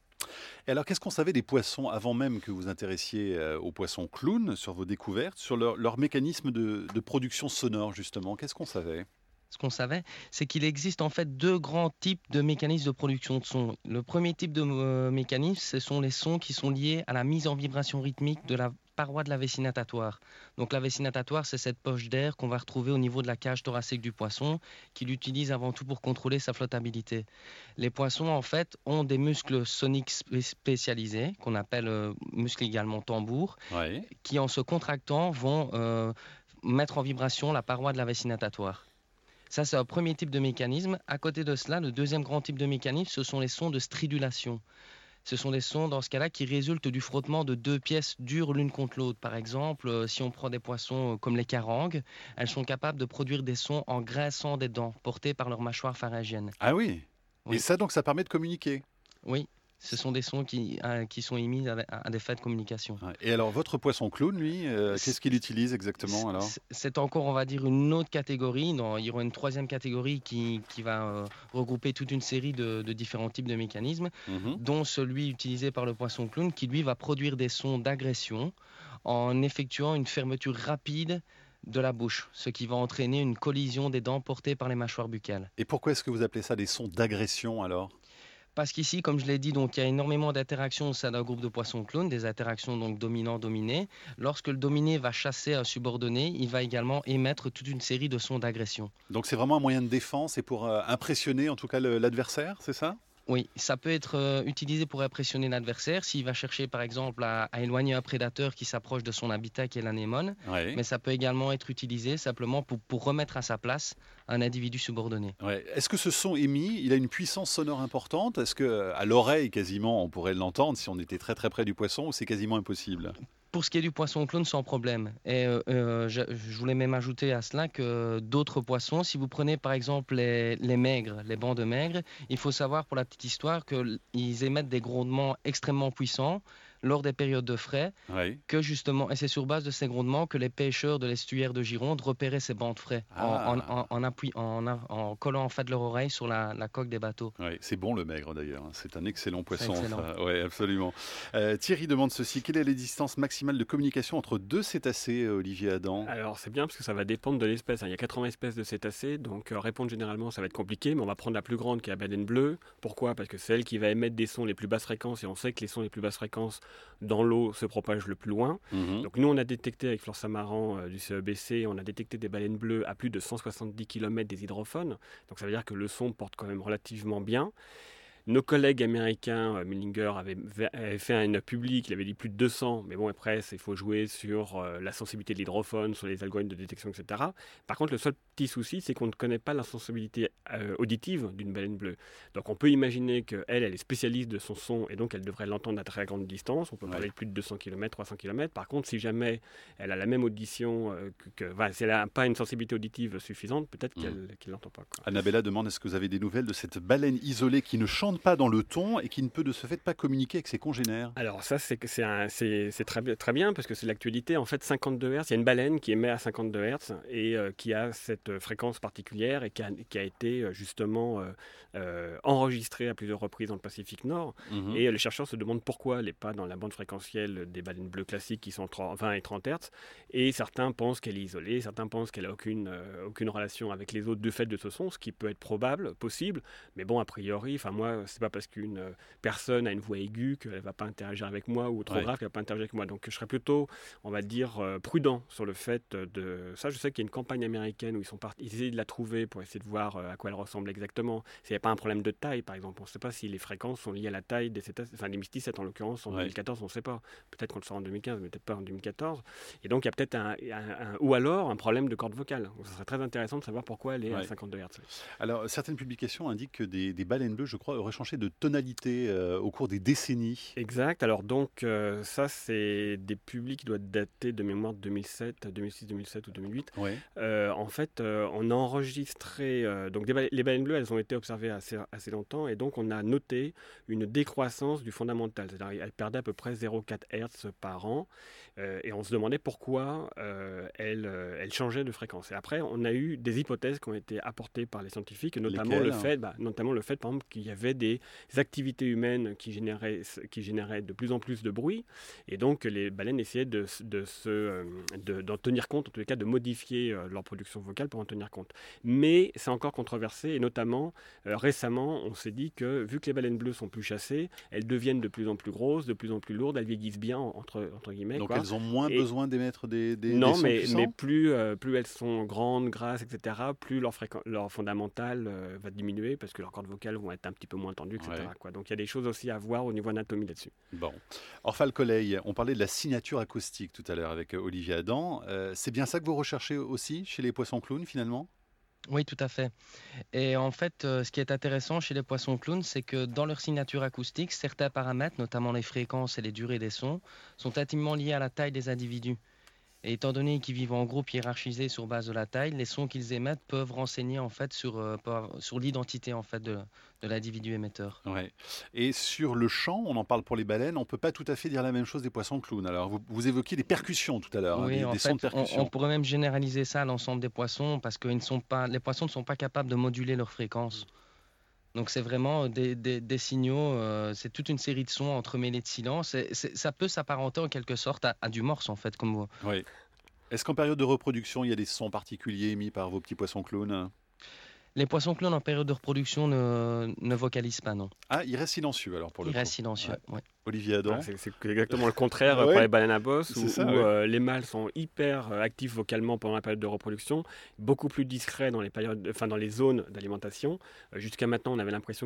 Et alors, qu'est-ce qu'on savait des poissons avant même que vous intéressiez aux poissons clowns, sur vos découvertes, sur leur mécanisme de production sonore justement? Qu'est-ce qu'on savait? Ce qu'on savait, c'est qu'il existe en fait deux grands types de mécanismes de production de son. Le premier type de mécanisme, ce sont les sons qui sont liés à la mise en vibration rythmique de la paroi de la vessie natatoire. Donc la vessie natatoire, c'est cette poche d'air qu'on va retrouver au niveau de la cage thoracique du poisson, qu'il utilise avant tout pour contrôler sa flottabilité. Les poissons, en fait, ont des muscles soniques spécialisés, qu'on appelle muscles également tambours, qui en se contractant vont mettre en vibration la paroi de la vessie natatoire. Ça, c'est un premier type de mécanisme. À côté de cela, le deuxième grand type de mécanisme, ce sont les sons de stridulation. Ce sont des sons, dans ce cas-là, qui résultent du frottement de deux pièces dures l'une contre l'autre. Par exemple, si on prend des poissons comme les carangues, elles sont capables de produire des sons en grinçant des dents, portés par leur mâchoire pharyngienne. Ah oui. Et ça, donc, ça permet de communiquer? Oui. Ce sont des sons qui sont émis à des fins de communication. Et alors, votre poisson clown, lui, qu'est-ce qu'il utilise exactement alors? C'est encore, on va dire, une autre catégorie. Il y aura une troisième catégorie qui va regrouper toute une série de différents types de mécanismes, dont celui utilisé par le poisson clown, qui lui va produire des sons d'agression en effectuant une fermeture rapide de la bouche, ce qui va entraîner une collision des dents portées par les mâchoires buccales. Et pourquoi est-ce que vous appelez ça des sons d'agression alors? Parce qu'ici, comme je l'ai dit, donc, il y a énormément d'interactions au sein d'un groupe de poissons clowns, des interactions donc dominant-dominé. Lorsque le dominé va chasser un subordonné, il va également émettre toute une série de sons d'agression. Donc c'est vraiment un moyen de défense et pour impressionner en tout cas l'adversaire, c'est ça? Oui, ça peut être utilisé pour impressionner l'adversaire s'il va chercher par exemple à éloigner un prédateur qui s'approche de son habitat qui est l'anémone, mais ça peut également être utilisé simplement pour remettre à sa place un individu subordonné. Est-ce que ce son émis, il a une puissance sonore importante? Est-ce qu'à l'oreille quasiment on pourrait l'entendre si on était très très près du poisson, ou c'est quasiment impossible? Pour ce qui est du poisson clown, sans problème. Et je voulais même ajouter à cela que d'autres poissons, si vous prenez par exemple les maigres, les bancs de maigres, il faut savoir pour la petite histoire qu'ils émettent des grondements extrêmement puissants lors des périodes de frais, que justement, et c'est sur base de ces grondements que les pêcheurs de l'estuaire de Gironde repéraient ces bancs de frais en collant en fait leur oreille sur la coque des bateaux. C'est bon le maigre d'ailleurs, c'est un excellent poisson. Oui, absolument. Thierry demande ceci, quelle est la distance maximale de communication entre deux cétacés, Olivier Adam? Alors c'est bien parce que ça va dépendre de l'espèce. Il y a 80 espèces de cétacés, donc répondre généralement ça va être compliqué, mais on va prendre la plus grande qui est la baleine bleue. Pourquoi? Parce que c'est elle qui va émettre des sons les plus basses fréquences, et on sait que les sons les plus basses fréquences dans l'eau se propagent le plus loin. Donc nous on a détecté avec Flore Samaran du CEBC, on a détecté des baleines bleues à plus de 170 km des hydrophones, donc ça veut dire que le son porte quand même relativement bien. Nos collègues américains, Millinger, avaient fait un public, il avait dit plus de 200, mais bon, après, il faut jouer sur la sensibilité de l'hydrophone, sur les algorithmes de détection, etc. Par contre, le seul petit souci, c'est qu'on ne connaît pas la sensibilité auditive d'une baleine bleue. Donc, on peut imaginer qu'elle est spécialiste de son son, et donc elle devrait l'entendre à très grande distance. On peut parler de plus de 200 km, 300 km. Par contre, si jamais elle a la même audition, si elle n'a pas une sensibilité auditive suffisante, peut-être qu'elle ne l'entend pas. Annabella demande, est-ce que vous avez des nouvelles de cette baleine isolée qui ne chante rentre pas dans le ton et qui ne peut de ce fait pas communiquer avec ses congénères. Alors ça, c'est très bien parce que c'est l'actualité. En fait, 52 Hz, il y a une baleine qui émet à 52 Hz et qui a cette fréquence particulière et qui a été justement enregistrée à plusieurs reprises dans le Pacifique Nord. Et les chercheurs se demandent pourquoi elle n'est pas dans la bande fréquentielle des baleines bleues classiques qui sont 20 et 30 Hz. Et certains pensent qu'elle est isolée, certains pensent qu'elle n'a aucune relation avec les autres du fait de ce son, ce qui peut être probable, possible. Mais bon, a priori, moi, c'est pas parce qu'une personne a une voix aiguë qu'elle ne va pas interagir avec moi ou trop grave qu'elle ne va pas interagir avec moi. Donc je serais plutôt, on va dire, prudent sur le fait de... Ça, je sais qu'il y a une campagne américaine où ils essaient de la trouver pour essayer de voir à quoi elle ressemble exactement. S'il n'y a pas un problème de taille, par exemple. On ne sait pas si les fréquences sont liées à la taille des cétacés, enfin des mysticètes en l'occurrence, en 2014, on ne sait pas. Peut-être qu'on le saura en 2015, mais peut-être pas en 2014. Et donc il y a peut-être ou alors un problème de corde vocale. Donc, ça serait très intéressant de savoir pourquoi elle est à 52 Hz. Alors, certaines publications indiquent que des baleines bleues, je crois, auraient changé de tonalité au cours des décennies. Exact. Alors donc, ça, c'est des publics qui doivent dater de mémoire de 2007, 2006, 2007 ou 2008. En fait, on a enregistré... donc, les baleines bleues, elles ont été observées assez longtemps et donc on a noté une décroissance du fondamental. C'est-à-dire qu'elles perdaient à peu près 0,4 Hz par an et on se demandait pourquoi elles changeaient de fréquence. Et après, on a eu des hypothèses qui ont été apportées par les scientifiques, notamment le fait, par exemple, qu'il y avait des activités humaines qui généraient de plus en plus de bruit, et donc les baleines essayaient d'en tenir compte, en tous les cas de modifier leur production vocale pour en tenir compte. Mais c'est encore controversé, et notamment récemment, on s'est dit que vu que les baleines bleues sont plus chassées, elles deviennent de plus en plus grosses, de plus en plus lourdes, elles vieillissent bien, entre guillemets. Donc elles ont moins besoin d'émettre des non, sons puissants. mais plus elles sont grandes, grasses, etc., plus leur fondamental va diminuer parce que leurs cordes vocales vont être un petit peu moins tendues, etc. Donc il y a des choses aussi à voir au niveau anatomie là-dessus. Bon. Orphale Coley, on parlait de la signature acoustique tout à l'heure avec Olivier Adam. C'est bien ça que vous recherchez aussi chez les poissons clowns finalement ? Oui, tout à fait. Et en fait, ce qui est intéressant chez les poissons clowns, c'est que dans leur signature acoustique, certains paramètres, notamment les fréquences et les durées des sons, sont intimement liés à la taille des individus. Et étant donné qu'ils vivent en groupe hiérarchisé sur base de la taille, les sons qu'ils émettent peuvent renseigner en fait sur l'identité en fait de l'individu émetteur. Et sur le chant, on en parle pour les baleines, on peut pas tout à fait dire la même chose des poissons clowns. Alors vous évoquiez des percussions tout à l'heure, oui, des sons de percussion. On pourrait même généraliser ça à l'ensemble des poissons parce que les poissons ne sont pas capables de moduler leur fréquence. Donc c'est vraiment des signaux, c'est toute une série de sons entremêlés de silence. Ça peut s'apparenter en quelque sorte à du morse en fait. Oui. Est-ce qu'en période de reproduction, il y a des sons particuliers émis par vos petits poissons clowns ? Les poissons clowns en période de reproduction ne vocalisent pas, non. Ah, ils restent silencieux alors pour le coup. Ils restent silencieux, oui. Olivier Adam. C'est exactement le contraire pour les baleines à bosse, où les mâles sont hyper actifs vocalement pendant la période de reproduction, beaucoup plus discrets dans les zones d'alimentation. Jusqu'à maintenant, on avait l'impression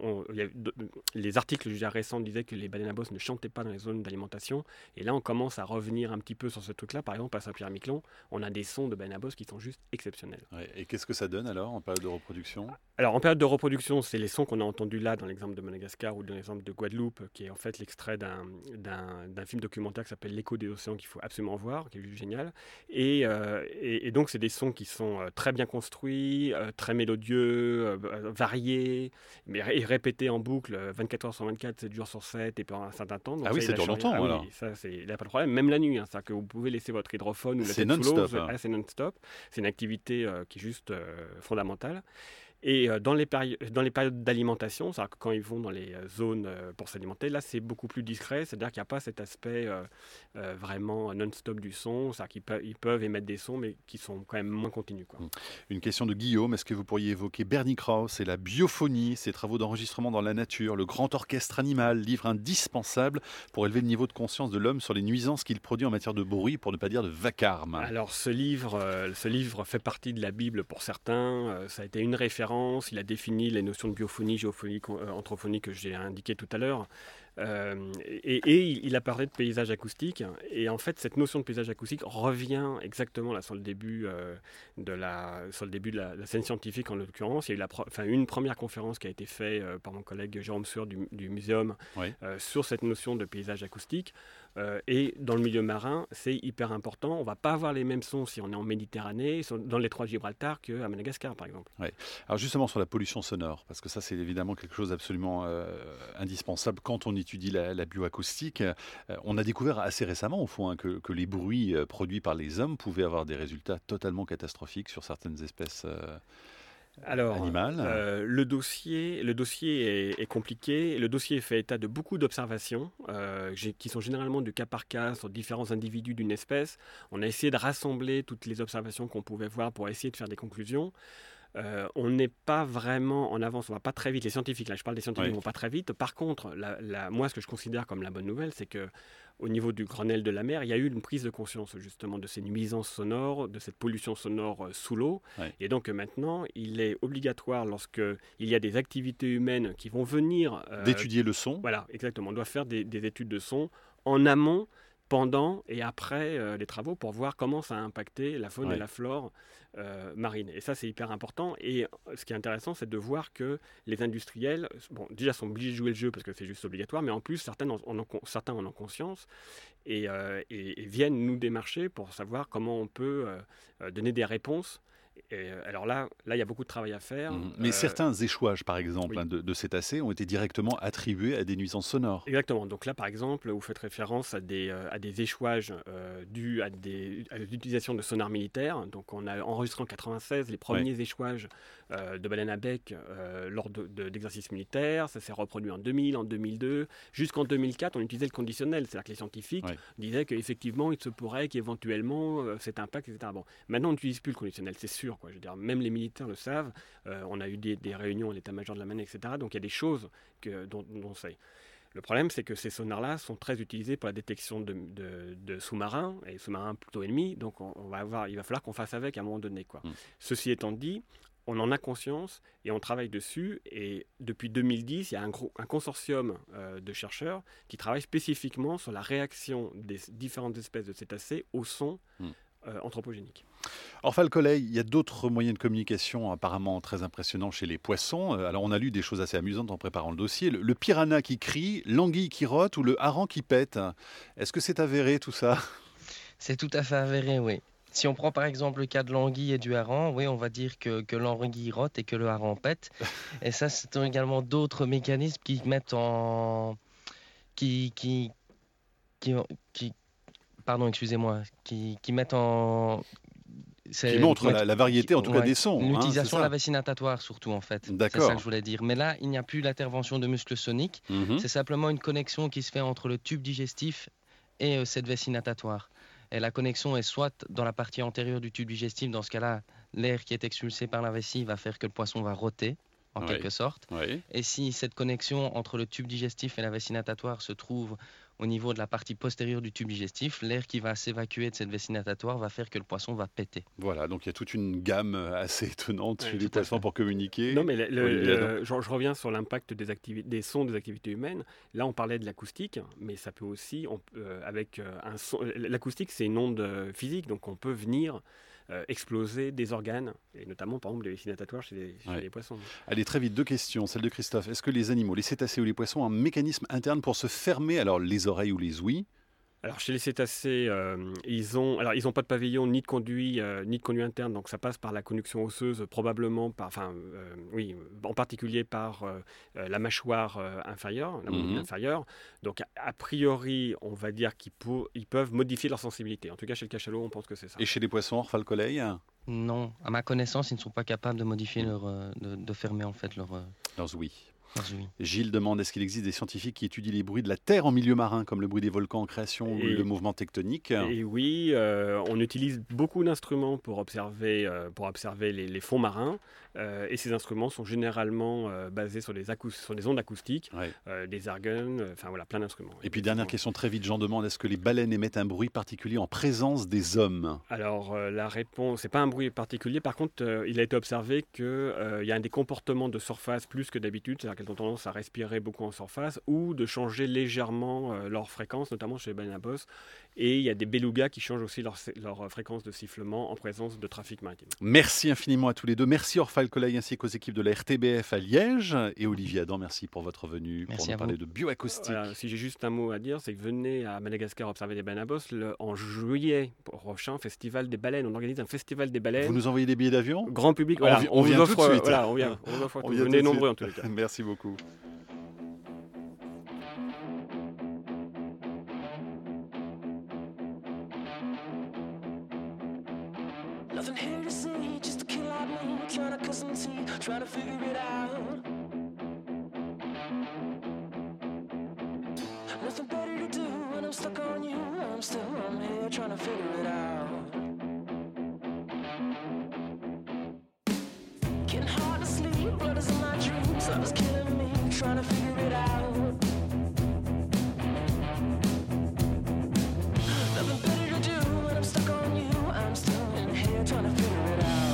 les articles jugés récents disaient que les baleines à bosse ne chantaient pas dans les zones d'alimentation. Et là, on commence à revenir un petit peu sur ce truc-là. Par exemple, à Saint-Pierre-Miquelon, on a des sons de baleines à bosse qui sont juste exceptionnels. Et qu'est-ce que ça donne alors en période de reproduction ? Alors, en période de reproduction, c'est les sons qu'on a entendus là, dans l'exemple de Madagascar ou dans l'exemple de Guadeloupe, qui est en fait l'extrait d'un film documentaire qui s'appelle L'écho des océans, qu'il faut absolument voir, qui est juste génial. Et donc, c'est des sons qui sont très bien construits, très mélodieux, variés, et répétés en boucle 24 heures sur 24, 7 jours sur 7, et pendant un certain temps. Donc, ça dure longtemps, alors. Oui, ça, il n'y a pas de problème, même la nuit. C'est-à-dire que vous pouvez laisser votre hydrophone ou la tête sous l'eau. C'est non-stop. C'est une activité qui est juste fondamentale. Et dans les périodes d'alimentation, c'est-à-dire que quand ils vont dans les zones pour s'alimenter, là c'est beaucoup plus discret, c'est-à-dire qu'il n'y a pas cet aspect vraiment non-stop du son, c'est-à-dire qu'ils peuvent émettre des sons mais qui sont quand même moins continus, quoi. Une question de Guillaume, est-ce que vous pourriez évoquer Bernie Krause et la biophonie, ses travaux d'enregistrement dans la nature, le grand orchestre animal, livre indispensable pour élever le niveau de conscience de l'homme sur les nuisances qu'il produit en matière de bruit, pour ne pas dire de vacarme. Alors ce livre fait partie de la Bible pour certains, ça a été une référence. Il a défini les notions de biophonie, géophonie, anthrophonie que j'ai indiquées tout à l'heure. Il a parlé de paysage acoustique. Et en fait, cette notion de paysage acoustique revient exactement là sur le début de la scène scientifique en l'occurrence. Il y a eu une première conférence qui a été faite par mon collègue Jérôme Sueur du Muséum sur cette notion de paysage acoustique. Et dans le milieu marin, c'est hyper important. On ne va pas avoir les mêmes sons si on est en Méditerranée, dans les 3 de Gibraltar, qu'à Madagascar, par exemple. Ouais. Alors justement sur la pollution sonore, parce que ça c'est évidemment quelque chose d'absolument indispensable quand on étudie la bioacoustique. On a découvert assez récemment au fond que les bruits produits par les hommes pouvaient avoir des résultats totalement catastrophiques sur certaines espèces animales. Le dossier est compliqué. Le dossier fait état de beaucoup d'observations qui sont généralement du cas par cas sur différents individus d'une espèce. On a essayé de rassembler toutes les observations qu'on pouvait voir pour essayer de faire des conclusions. On n'est pas vraiment en avance, on ne va pas très vite. Les scientifiques, là je parle des scientifiques, ne vont pas très vite. Par contre, moi ce que je considère comme la bonne nouvelle, c'est qu'au niveau du Grenelle de la mer, il y a eu une prise de conscience justement de ces nuisances sonores, de cette pollution sonore sous l'eau. Et donc maintenant, il est obligatoire lorsqu'il y a des activités humaines qui vont venir... d'étudier le son. Voilà, exactement. On doit faire des études de son en amont, pendant et après les travaux pour voir comment ça a impacté la faune et la flore marine. Et ça, c'est hyper important. Et ce qui est intéressant, c'est de voir que les industriels, déjà sont obligés de jouer le jeu parce que c'est juste obligatoire, mais en plus, certains en ont conscience et viennent nous démarcher pour savoir comment on peut donner des réponses. Et alors là, il y a beaucoup de travail à faire. Mais certains échouages, par exemple, de cétacés ont été directement attribués à des nuisances sonores. Exactement. Donc là, par exemple, vous faites référence à des échouages dus à l'utilisation de sonars militaires. Donc on a enregistré en 1996 les premiers échouages de baleines à bec lors d'exercices militaires. Ça s'est reproduit en 2000, en 2002. Jusqu'en 2004, on utilisait le conditionnel. C'est-à-dire que les scientifiques disaient qu'effectivement, il se pourrait qu'éventuellement cet impact, etc. Bon, maintenant, on n'utilise plus le conditionnel, c'est sûr. Je veux dire, même les militaires le savent. On a eu des réunions à l'état-major de la marine, etc. Donc il y a des choses dont on sait. Le problème, c'est que ces sonars-là sont très utilisés pour la détection de sous-marins, et sous-marins plutôt ennemis. Donc il va falloir qu'on fasse avec à un moment donné. Ceci étant dit, on en a conscience et on travaille dessus. Et depuis 2010, il y a un consortium de chercheurs qui travaillent spécifiquement sur la réaction des différentes espèces de cétacés au son anthropogénique. Orphale Collet, il y a d'autres moyens de communication apparemment très impressionnants chez les poissons. Alors on a lu des choses assez amusantes en préparant le dossier. Le piranha qui crie, l'anguille qui rote ou le hareng qui pète. Est-ce que c'est avéré tout ça ? C'est tout à fait avéré, oui. Si on prend par exemple le cas de l'anguille et du hareng, oui, on va dire que l'anguille rote et que le hareng pète. Et ça, c'est également d'autres mécanismes qui mettent en... Pardon, excusez-moi, qui mettent en... Qui montre la variété, en tout cas, des sons. L'utilisation de la vessie natatoire, surtout, en fait. D'accord. C'est ça que je voulais dire. Mais là, il n'y a plus l'intervention de muscles soniques. C'est simplement une connexion qui se fait entre le tube digestif et cette vessie natatoire. Et la connexion est soit dans la partie antérieure du tube digestif. Dans ce cas-là, l'air qui est expulsé par la vessie va faire que le poisson va roter, en quelque sorte. Et si cette connexion entre le tube digestif et la vessie natatoire se trouve au niveau de la partie postérieure du tube digestif, l'air qui va s'évacuer de cette vessie natatoire va faire que le poisson va péter. Voilà, donc il y a toute une gamme assez étonnante chez les poissons pour communiquer. Non, mais je reviens sur l'impact des sons des activités humaines. Là, on parlait de l'acoustique, mais ça peut aussi, avec un son... L'acoustique, c'est une onde physique, donc on peut venir exploser des organes, et notamment, par exemple, les vessies natatoires chez les poissons. Allez, très vite, 2 questions. Celle de Christophe. Est-ce que les animaux, les cétacés ou les poissons, ont un mécanisme interne pour se fermer, alors les oreilles ou les ouïes ? Alors chez les cétacés, ils ont pas de pavillon ni de conduit interne, donc ça passe par la conduction osseuse probablement, en particulier par la mâchoire inférieure, la mandibule inférieure. Donc a priori, on va dire qu'ils peuvent modifier leur sensibilité. En tout cas chez le cachalot, on pense que c'est ça. Et chez les poissons, Orphale Collet ? Non, à ma connaissance, ils ne sont pas capables de modifier de fermer en fait leurs ouïes. Oui. Gilles demande, est-ce qu'il existe des scientifiques qui étudient les bruits de la Terre en milieu marin, comme le bruit des volcans en création ou le mouvement tectonique ? Et oui, on utilise beaucoup d'instruments pour observer les fonds marins. Et ces instruments sont généralement basés sur des ondes acoustiques, des argones, plein d'instruments. Et puis dernière question très vite, Jean demande, est-ce que les baleines émettent un bruit particulier en présence des hommes ? Alors la réponse, c'est pas un bruit particulier. Par contre, il a été observé qu'il y a des comportements de surface plus que d'habitude. C'est-à-dire qu'elles ont tendance à respirer beaucoup en surface, ou de changer légèrement leur fréquence, notamment chez les baleines à bosse. Et il y a des belugas qui changent aussi leur fréquence de sifflement en présence de trafic maritime. Merci infiniment à tous les deux. Merci Orpha Colleg ainsi qu'aux équipes de la RTBF à Liège. Et Olivier Adam, merci pour votre venue, Merci pour à nous parler vous. de bioacoustique. Voilà, si j'ai juste un mot à dire, c'est que venez à Madagascar observer les baleines à bosse. En juillet prochain, Festival des baleines. On organise un festival des baleines. Vous nous envoyez des billets d'avion ? Grand public. On Voilà, on vous vient tout offre, de suite. Voilà, on vient. On vous offre On tout. vient Venez tout de nombreux en suite. tous les cas. Merci beaucoup. Nothing here to see, just a kid like me, trying to cut some teeth, trying to figure it out. Nothing better to do when I'm stuck on you. I'm here trying to figure it out. Getting hard to sleep, blood is in my dreams, love is killing me, trying to figure it out. Nothing better to do when I'm stuck on you. I'm still in here trying to figure it out.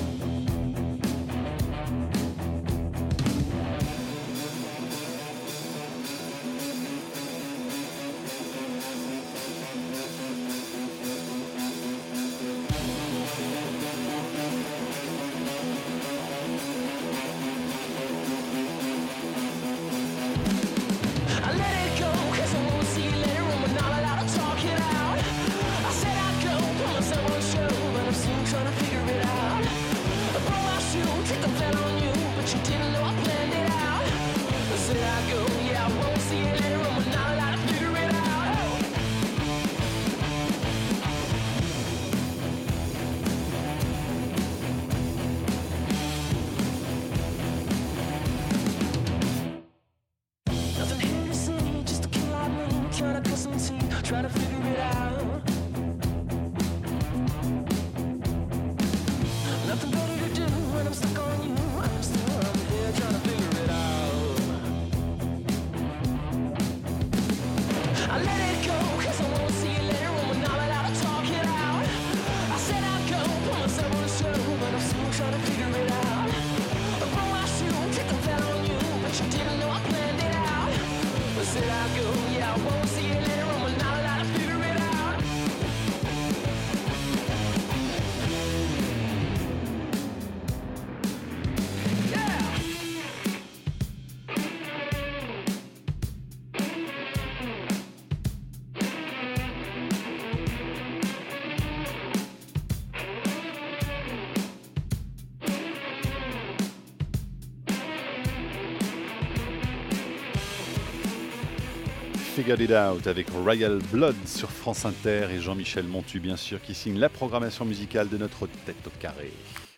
I let it go, 'cause I won't see you later when we're not allowed to talk it out. I said I'd go, put myself on show, but I'm still trying to figure it out. I broke my shoe, take them flat on you, but you didn't know I planned it out. I said I'd go, yeah, I won't see you later when we're not allowed to figure it out. Nothing here to see, just a kid like me, trying to cut some teeth, trying to figure it out. Nothing better to do when I'm stuck on you. I'm here trying to figure it out. I let it go, 'cause I won't see you later when we're not allowed to talk it out. I said I'd go, put myself on the show, but I'm still trying to figure it out. I broke my shoe, take them flat on you, but you didn't know I planned it out. I said I'd go, yeah, I won't see you later when we're not allowed to figure it out. Yeah! Figured It Out avec Royal Blood sur France Inter et Jean-Michel Montu, bien sûr, qui signe la programmation musicale de notre Tête au carré.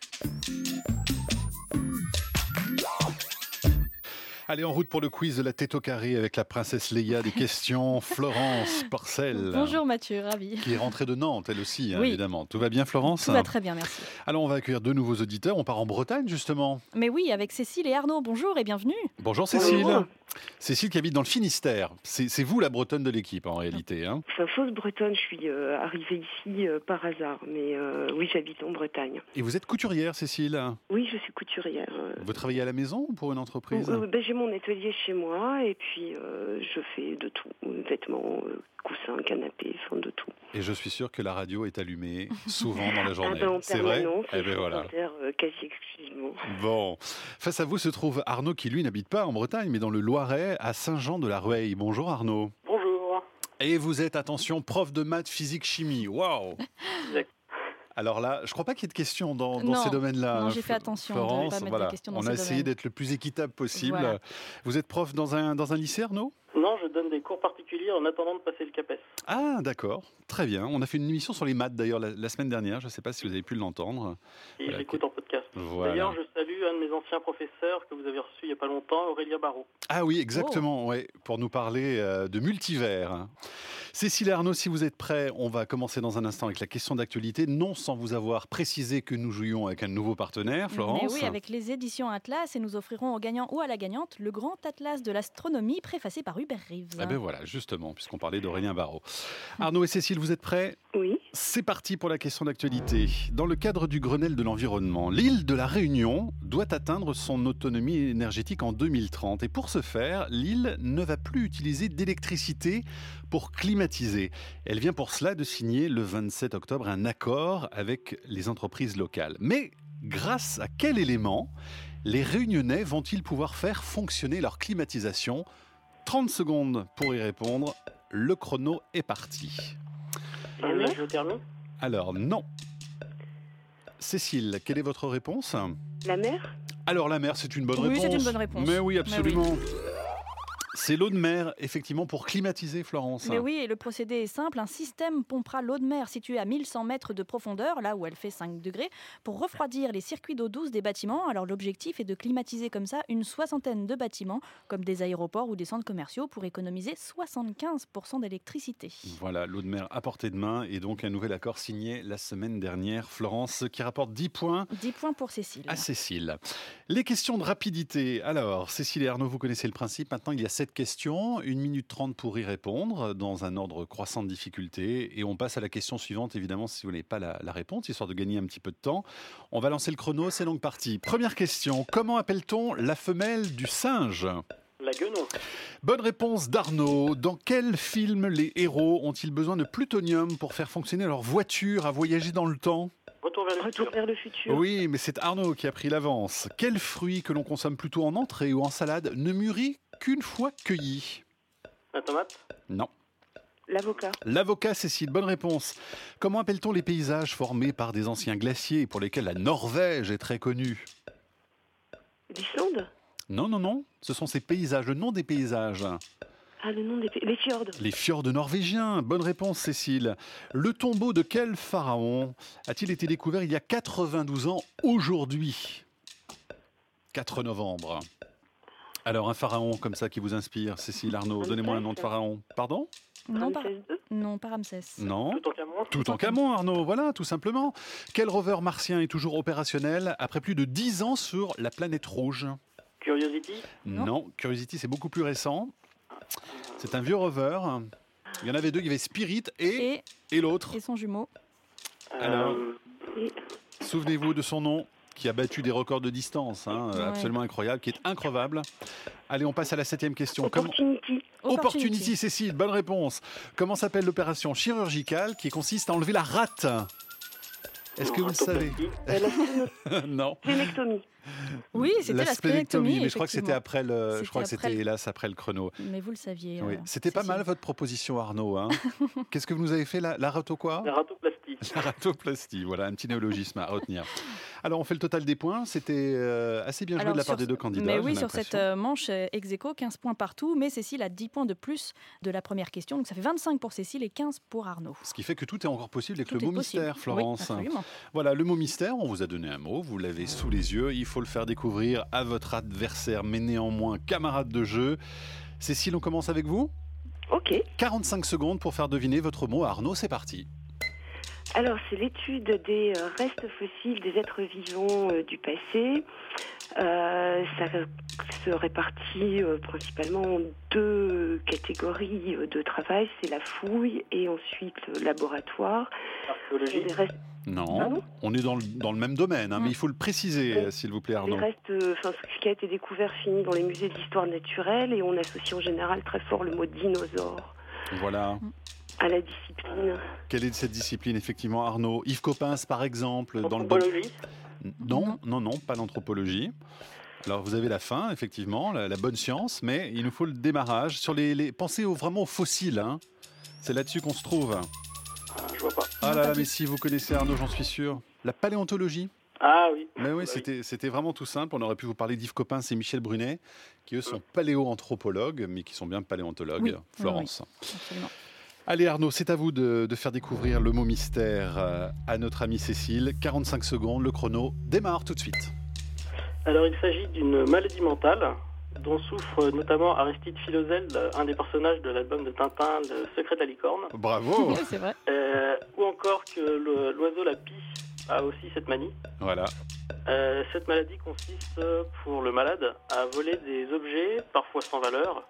Allez, en route pour le quiz de la Tête au carré avec la princesse Leia des questions, Florence Porcel. Bonjour Mathieu, ravi. Qui est rentrée de Nantes, elle aussi, Oui. évidemment. Tout va bien, Florence ? Tout va très bien, merci. Alors, on va accueillir deux nouveaux auditeurs. On part en Bretagne, justement. Mais oui, avec Cécile et Arnaud, bonjour et bienvenue. Bonjour, Cécile. Cécile qui habite dans le Finistère. C'est vous la Bretonne de l'équipe, en réalité. Hein. Enfin, fausse bretonne, je suis arrivée ici par hasard, mais oui, j'habite en Bretagne. Et vous êtes couturière, Cécile ? Oui, je suis couturière. Vous travaillez à la maison ou pour une entreprise ? Ben, j'ai mon atelier chez moi et puis je fais de tout, vêtements, coussins, canapés, enfin de tout. Et je suis sûr que la radio est allumée souvent dans la journée. En C'est vrai ? permanence, Eh ben voilà. quasi exclusivement. Bon, face à vous se trouve Arnaud qui lui n'habite pas en Bretagne mais dans le Loiret à Saint-Jean-de-la-Rueille. Bonjour Arnaud. Bonjour. Et vous êtes, attention, prof de maths, physique, chimie. Waouh. Alors là, je ne crois pas qu'il y ait de questions dans Non. ces domaines-là. Non, j'ai fait attention de Florence, pas mettre voilà. des questions dans On ces a essayé domaines. d'être le plus équitable possible. Voilà. Vous êtes prof dans un lycée, Arnaud ? Non, je donne des cours particuliers en attendant de passer le CAPES. Ah, d'accord. Très bien. On a fait une émission sur les maths, d'ailleurs, la semaine dernière. Je ne sais pas si vous avez pu l'entendre. Et Voilà. j'écoute en podcast. Voilà. D'ailleurs, je salue un de mes anciens professeurs que vous avez reçu il n'y a pas longtemps, Aurélia Barrault. Ah oui, exactement, ouais, pour nous parler de multivers. Cécile et Arnaud, si vous êtes prêts, on va commencer dans un instant avec la question d'actualité, non sans vous avoir précisé que nous jouions avec un nouveau partenaire, Florence. Mais oui, avec les éditions Atlas, et nous offrirons au gagnant ou à la gagnante le grand atlas de l'astronomie préfacé par Hubert Reeves. Reeves. Eh bien voilà, justement, puisqu'on parlait d'Aurélien Barraud. Arnaud et Cécile, vous êtes prêts ? Oui. C'est parti pour la question d'actualité. Dans le cadre du Grenelle de l'environnement, l'île de la Réunion doit atteindre son autonomie énergétique en 2030. Et pour ce faire, l'île ne va plus utiliser d'électricité pour climatiser. Elle vient pour cela de signer le 27 octobre un accord avec les entreprises locales. Mais grâce à quel élément les Réunionnais vont-ils pouvoir faire fonctionner leur climatisation ? 30 secondes pour y répondre. Le chrono est parti. La géothermie ? Alors, non. Cécile, quelle est votre réponse ? La mer ? Alors, la mer, c'est une bonne réponse. Oui, c'est une bonne réponse. Mais oui, absolument. Mais oui. C'est l'eau de mer, effectivement, pour climatiser, Florence. Mais oui, et le procédé est simple. Un système pompera l'eau de mer située à 1100 mètres de profondeur, là où elle fait 5 degrés, pour refroidir les circuits d'eau douce des bâtiments. Alors l'objectif est de climatiser comme ça une soixantaine de bâtiments, comme des aéroports ou des centres commerciaux, pour économiser 75% d'électricité. Voilà, l'eau de mer à portée de main, et donc un nouvel accord signé la semaine dernière. Florence, qui rapporte 10 points. 10 points pour Cécile. À Cécile. Les questions de rapidité. Alors, Cécile et Arnaud, vous connaissez le principe. Maintenant, il y a 7 questions, 1 minute 30 pour y répondre, dans un ordre croissant de difficulté. Et on passe à la question suivante, évidemment, si vous n'avez pas la réponse, histoire de gagner un petit peu de temps. On va lancer le chrono, c'est donc parti. Première question, comment appelle-t-on la femelle du singe ? La guenon. Bonne réponse d'Arnaud. Dans quel film les héros ont-ils besoin de plutonium pour faire fonctionner leur voiture à voyager dans le temps ? Retour vers le futur. Oui, mais c'est Arnaud qui a pris l'avance. Quel fruit que l'on consomme plutôt en entrée ou en salade ne mûrit qu'une fois cueilli ? La tomate ? Non. L'avocat. L'avocat, Cécile, bonne réponse. Comment appelle-t-on les paysages formés par des anciens glaciers pour lesquels la Norvège est très connue ? L'Islande ? Non. Ce sont ces paysages, le nom des paysages. Ah, le nom des les fjords. Les fjords norvégiens. Bonne réponse, Cécile. Le tombeau de quel pharaon a-t-il été découvert il y a 92 ans aujourd'hui ? 4 novembre. Alors, un pharaon comme ça qui vous inspire, Cécile, Arnaud, donnez-moi un nom de pharaon. Pardon ? Non, pas Ramsès. Non. Toutankhamon, Arnaud, voilà, tout simplement. Quel rover martien est toujours opérationnel après plus de 10 ans sur la planète rouge ? Curiosity ? Non, Curiosity, c'est beaucoup plus récent. C'est un vieux rover. Il y en avait 2, il y avait Spirit et l'autre. Et son jumeau. Alors, souvenez-vous de son nom, qui a battu des records de distance, absolument incroyable, qui est increvable. Allez, on passe à la 7e question. Opportunity, Cécile, bonne réponse. Comment s'appelle l'opération chirurgicale qui consiste à enlever la rate ? Est-ce que vous le savez ? Non. Splénectomie. Oui, c'était la splénectomie. Mais je crois que c'était après le. Je crois que c'était hélas après le chrono. Mais vous le saviez. Oui. C'était pas mal votre proposition, Arnaud. Hein. Qu'est-ce que vous nous avez fait, la rato quoi ? La ratoplastie. La ratoplastie, voilà, un petit néologisme à retenir. Alors, on fait le total des points. C'était assez bien joué de la part des deux candidats. Mais oui, sur cette manche ex-aequo, 15 points partout. Mais Cécile a 10 points de plus de la première question. Donc, ça fait 25 pour Cécile et 15 pour Arnaud. Ce qui fait que tout est encore possible avec le mot mystère, Florence. Oui, voilà, le mot mystère, on vous a donné un mot. Vous l'avez sous les yeux. Il faut le faire découvrir à votre adversaire, mais néanmoins camarade de jeu. Cécile, on commence avec vous ? Ok. 45 secondes pour faire deviner votre mot à Arnaud. C'est parti. Alors, c'est l'étude des restes fossiles des êtres vivants du passé. Ça se répartit principalement en 2 catégories de travail. C'est la fouille et ensuite le laboratoire. Archéologie. Non, on est dans le même domaine, mais il faut le préciser, s'il vous plaît, Arnaud. Les restes, ce qui a été découvert finit dans les musées d'histoire naturelle et on associe en général très fort le mot dinosaure. Voilà. À la discipline. Quelle est cette discipline, effectivement, Arnaud ? Yves Coppens, par exemple. L'anthropologie ? Non, pas l'anthropologie. Alors, vous avez la fin, effectivement, la bonne science, mais il nous faut le démarrage. Sur pensez vraiment aux fossiles. Hein. C'est là-dessus qu'on se trouve. Je vois pas. Ah là là, mais si vous connaissez Arnaud, j'en suis sûr. La paléontologie. Ah oui. Mais oui, c'était vraiment tout simple. On aurait pu vous parler d'Yves Coppens et Michel Brunet, qui eux sont paléoanthropologues, mais qui sont bien paléontologues. Oui, Florence. Oui, absolument. Allez Arnaud, c'est à vous de faire découvrir le mot mystère à notre amie Cécile. 45 secondes, le chrono démarre tout de suite. Alors il s'agit d'une maladie mentale dont souffre notamment Aristide Philosel, un des personnages de l'album de Tintin, Le secret de la licorne. Bravo. C'est vrai. Ou encore que l'oiseau la pie a aussi cette manie. Voilà. Cette maladie consiste pour le malade à voler des objets, parfois sans valeur,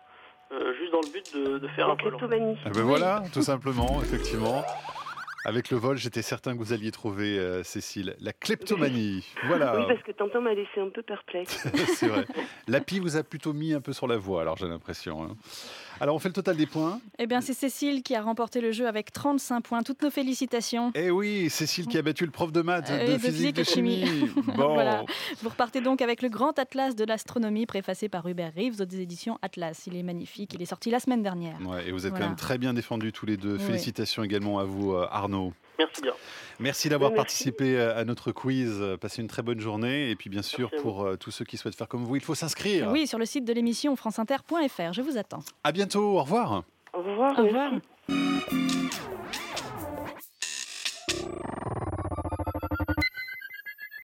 juste dans le but de faire un vol. Kleptomanie. Eh ben voilà, tout simplement, effectivement. Avec le vol, j'étais certain que vous alliez trouver, Cécile, la kleptomanie. Voilà. Oui, parce que Tintin m'a laissé un peu perplexe. C'est vrai. L'API vous a plutôt mis un peu sur la voie, alors j'ai l'impression. Hein. Alors, on fait le total des points. Eh bien, c'est Cécile qui a remporté le jeu avec 35 points. Toutes nos félicitations. Eh oui, Cécile qui a battu le prof de maths, de physique, de chimie. Bon. Voilà. Vous repartez donc avec le grand atlas de l'astronomie préfacé par Hubert Reeves aux éditions Atlas. Il est magnifique, il est sorti la semaine dernière. Ouais, et vous êtes quand même très bien défendus tous les deux. Oui. Félicitations également à vous, Arnaud. Merci bien. Merci d'avoir participé à notre quiz. Passez une très bonne journée. Et puis bien sûr, pour tous ceux qui souhaitent faire comme vous, il faut s'inscrire. Oui, sur le site de l'émission franceinter.fr. Je vous attends. À bientôt, au revoir. Au revoir. Au revoir.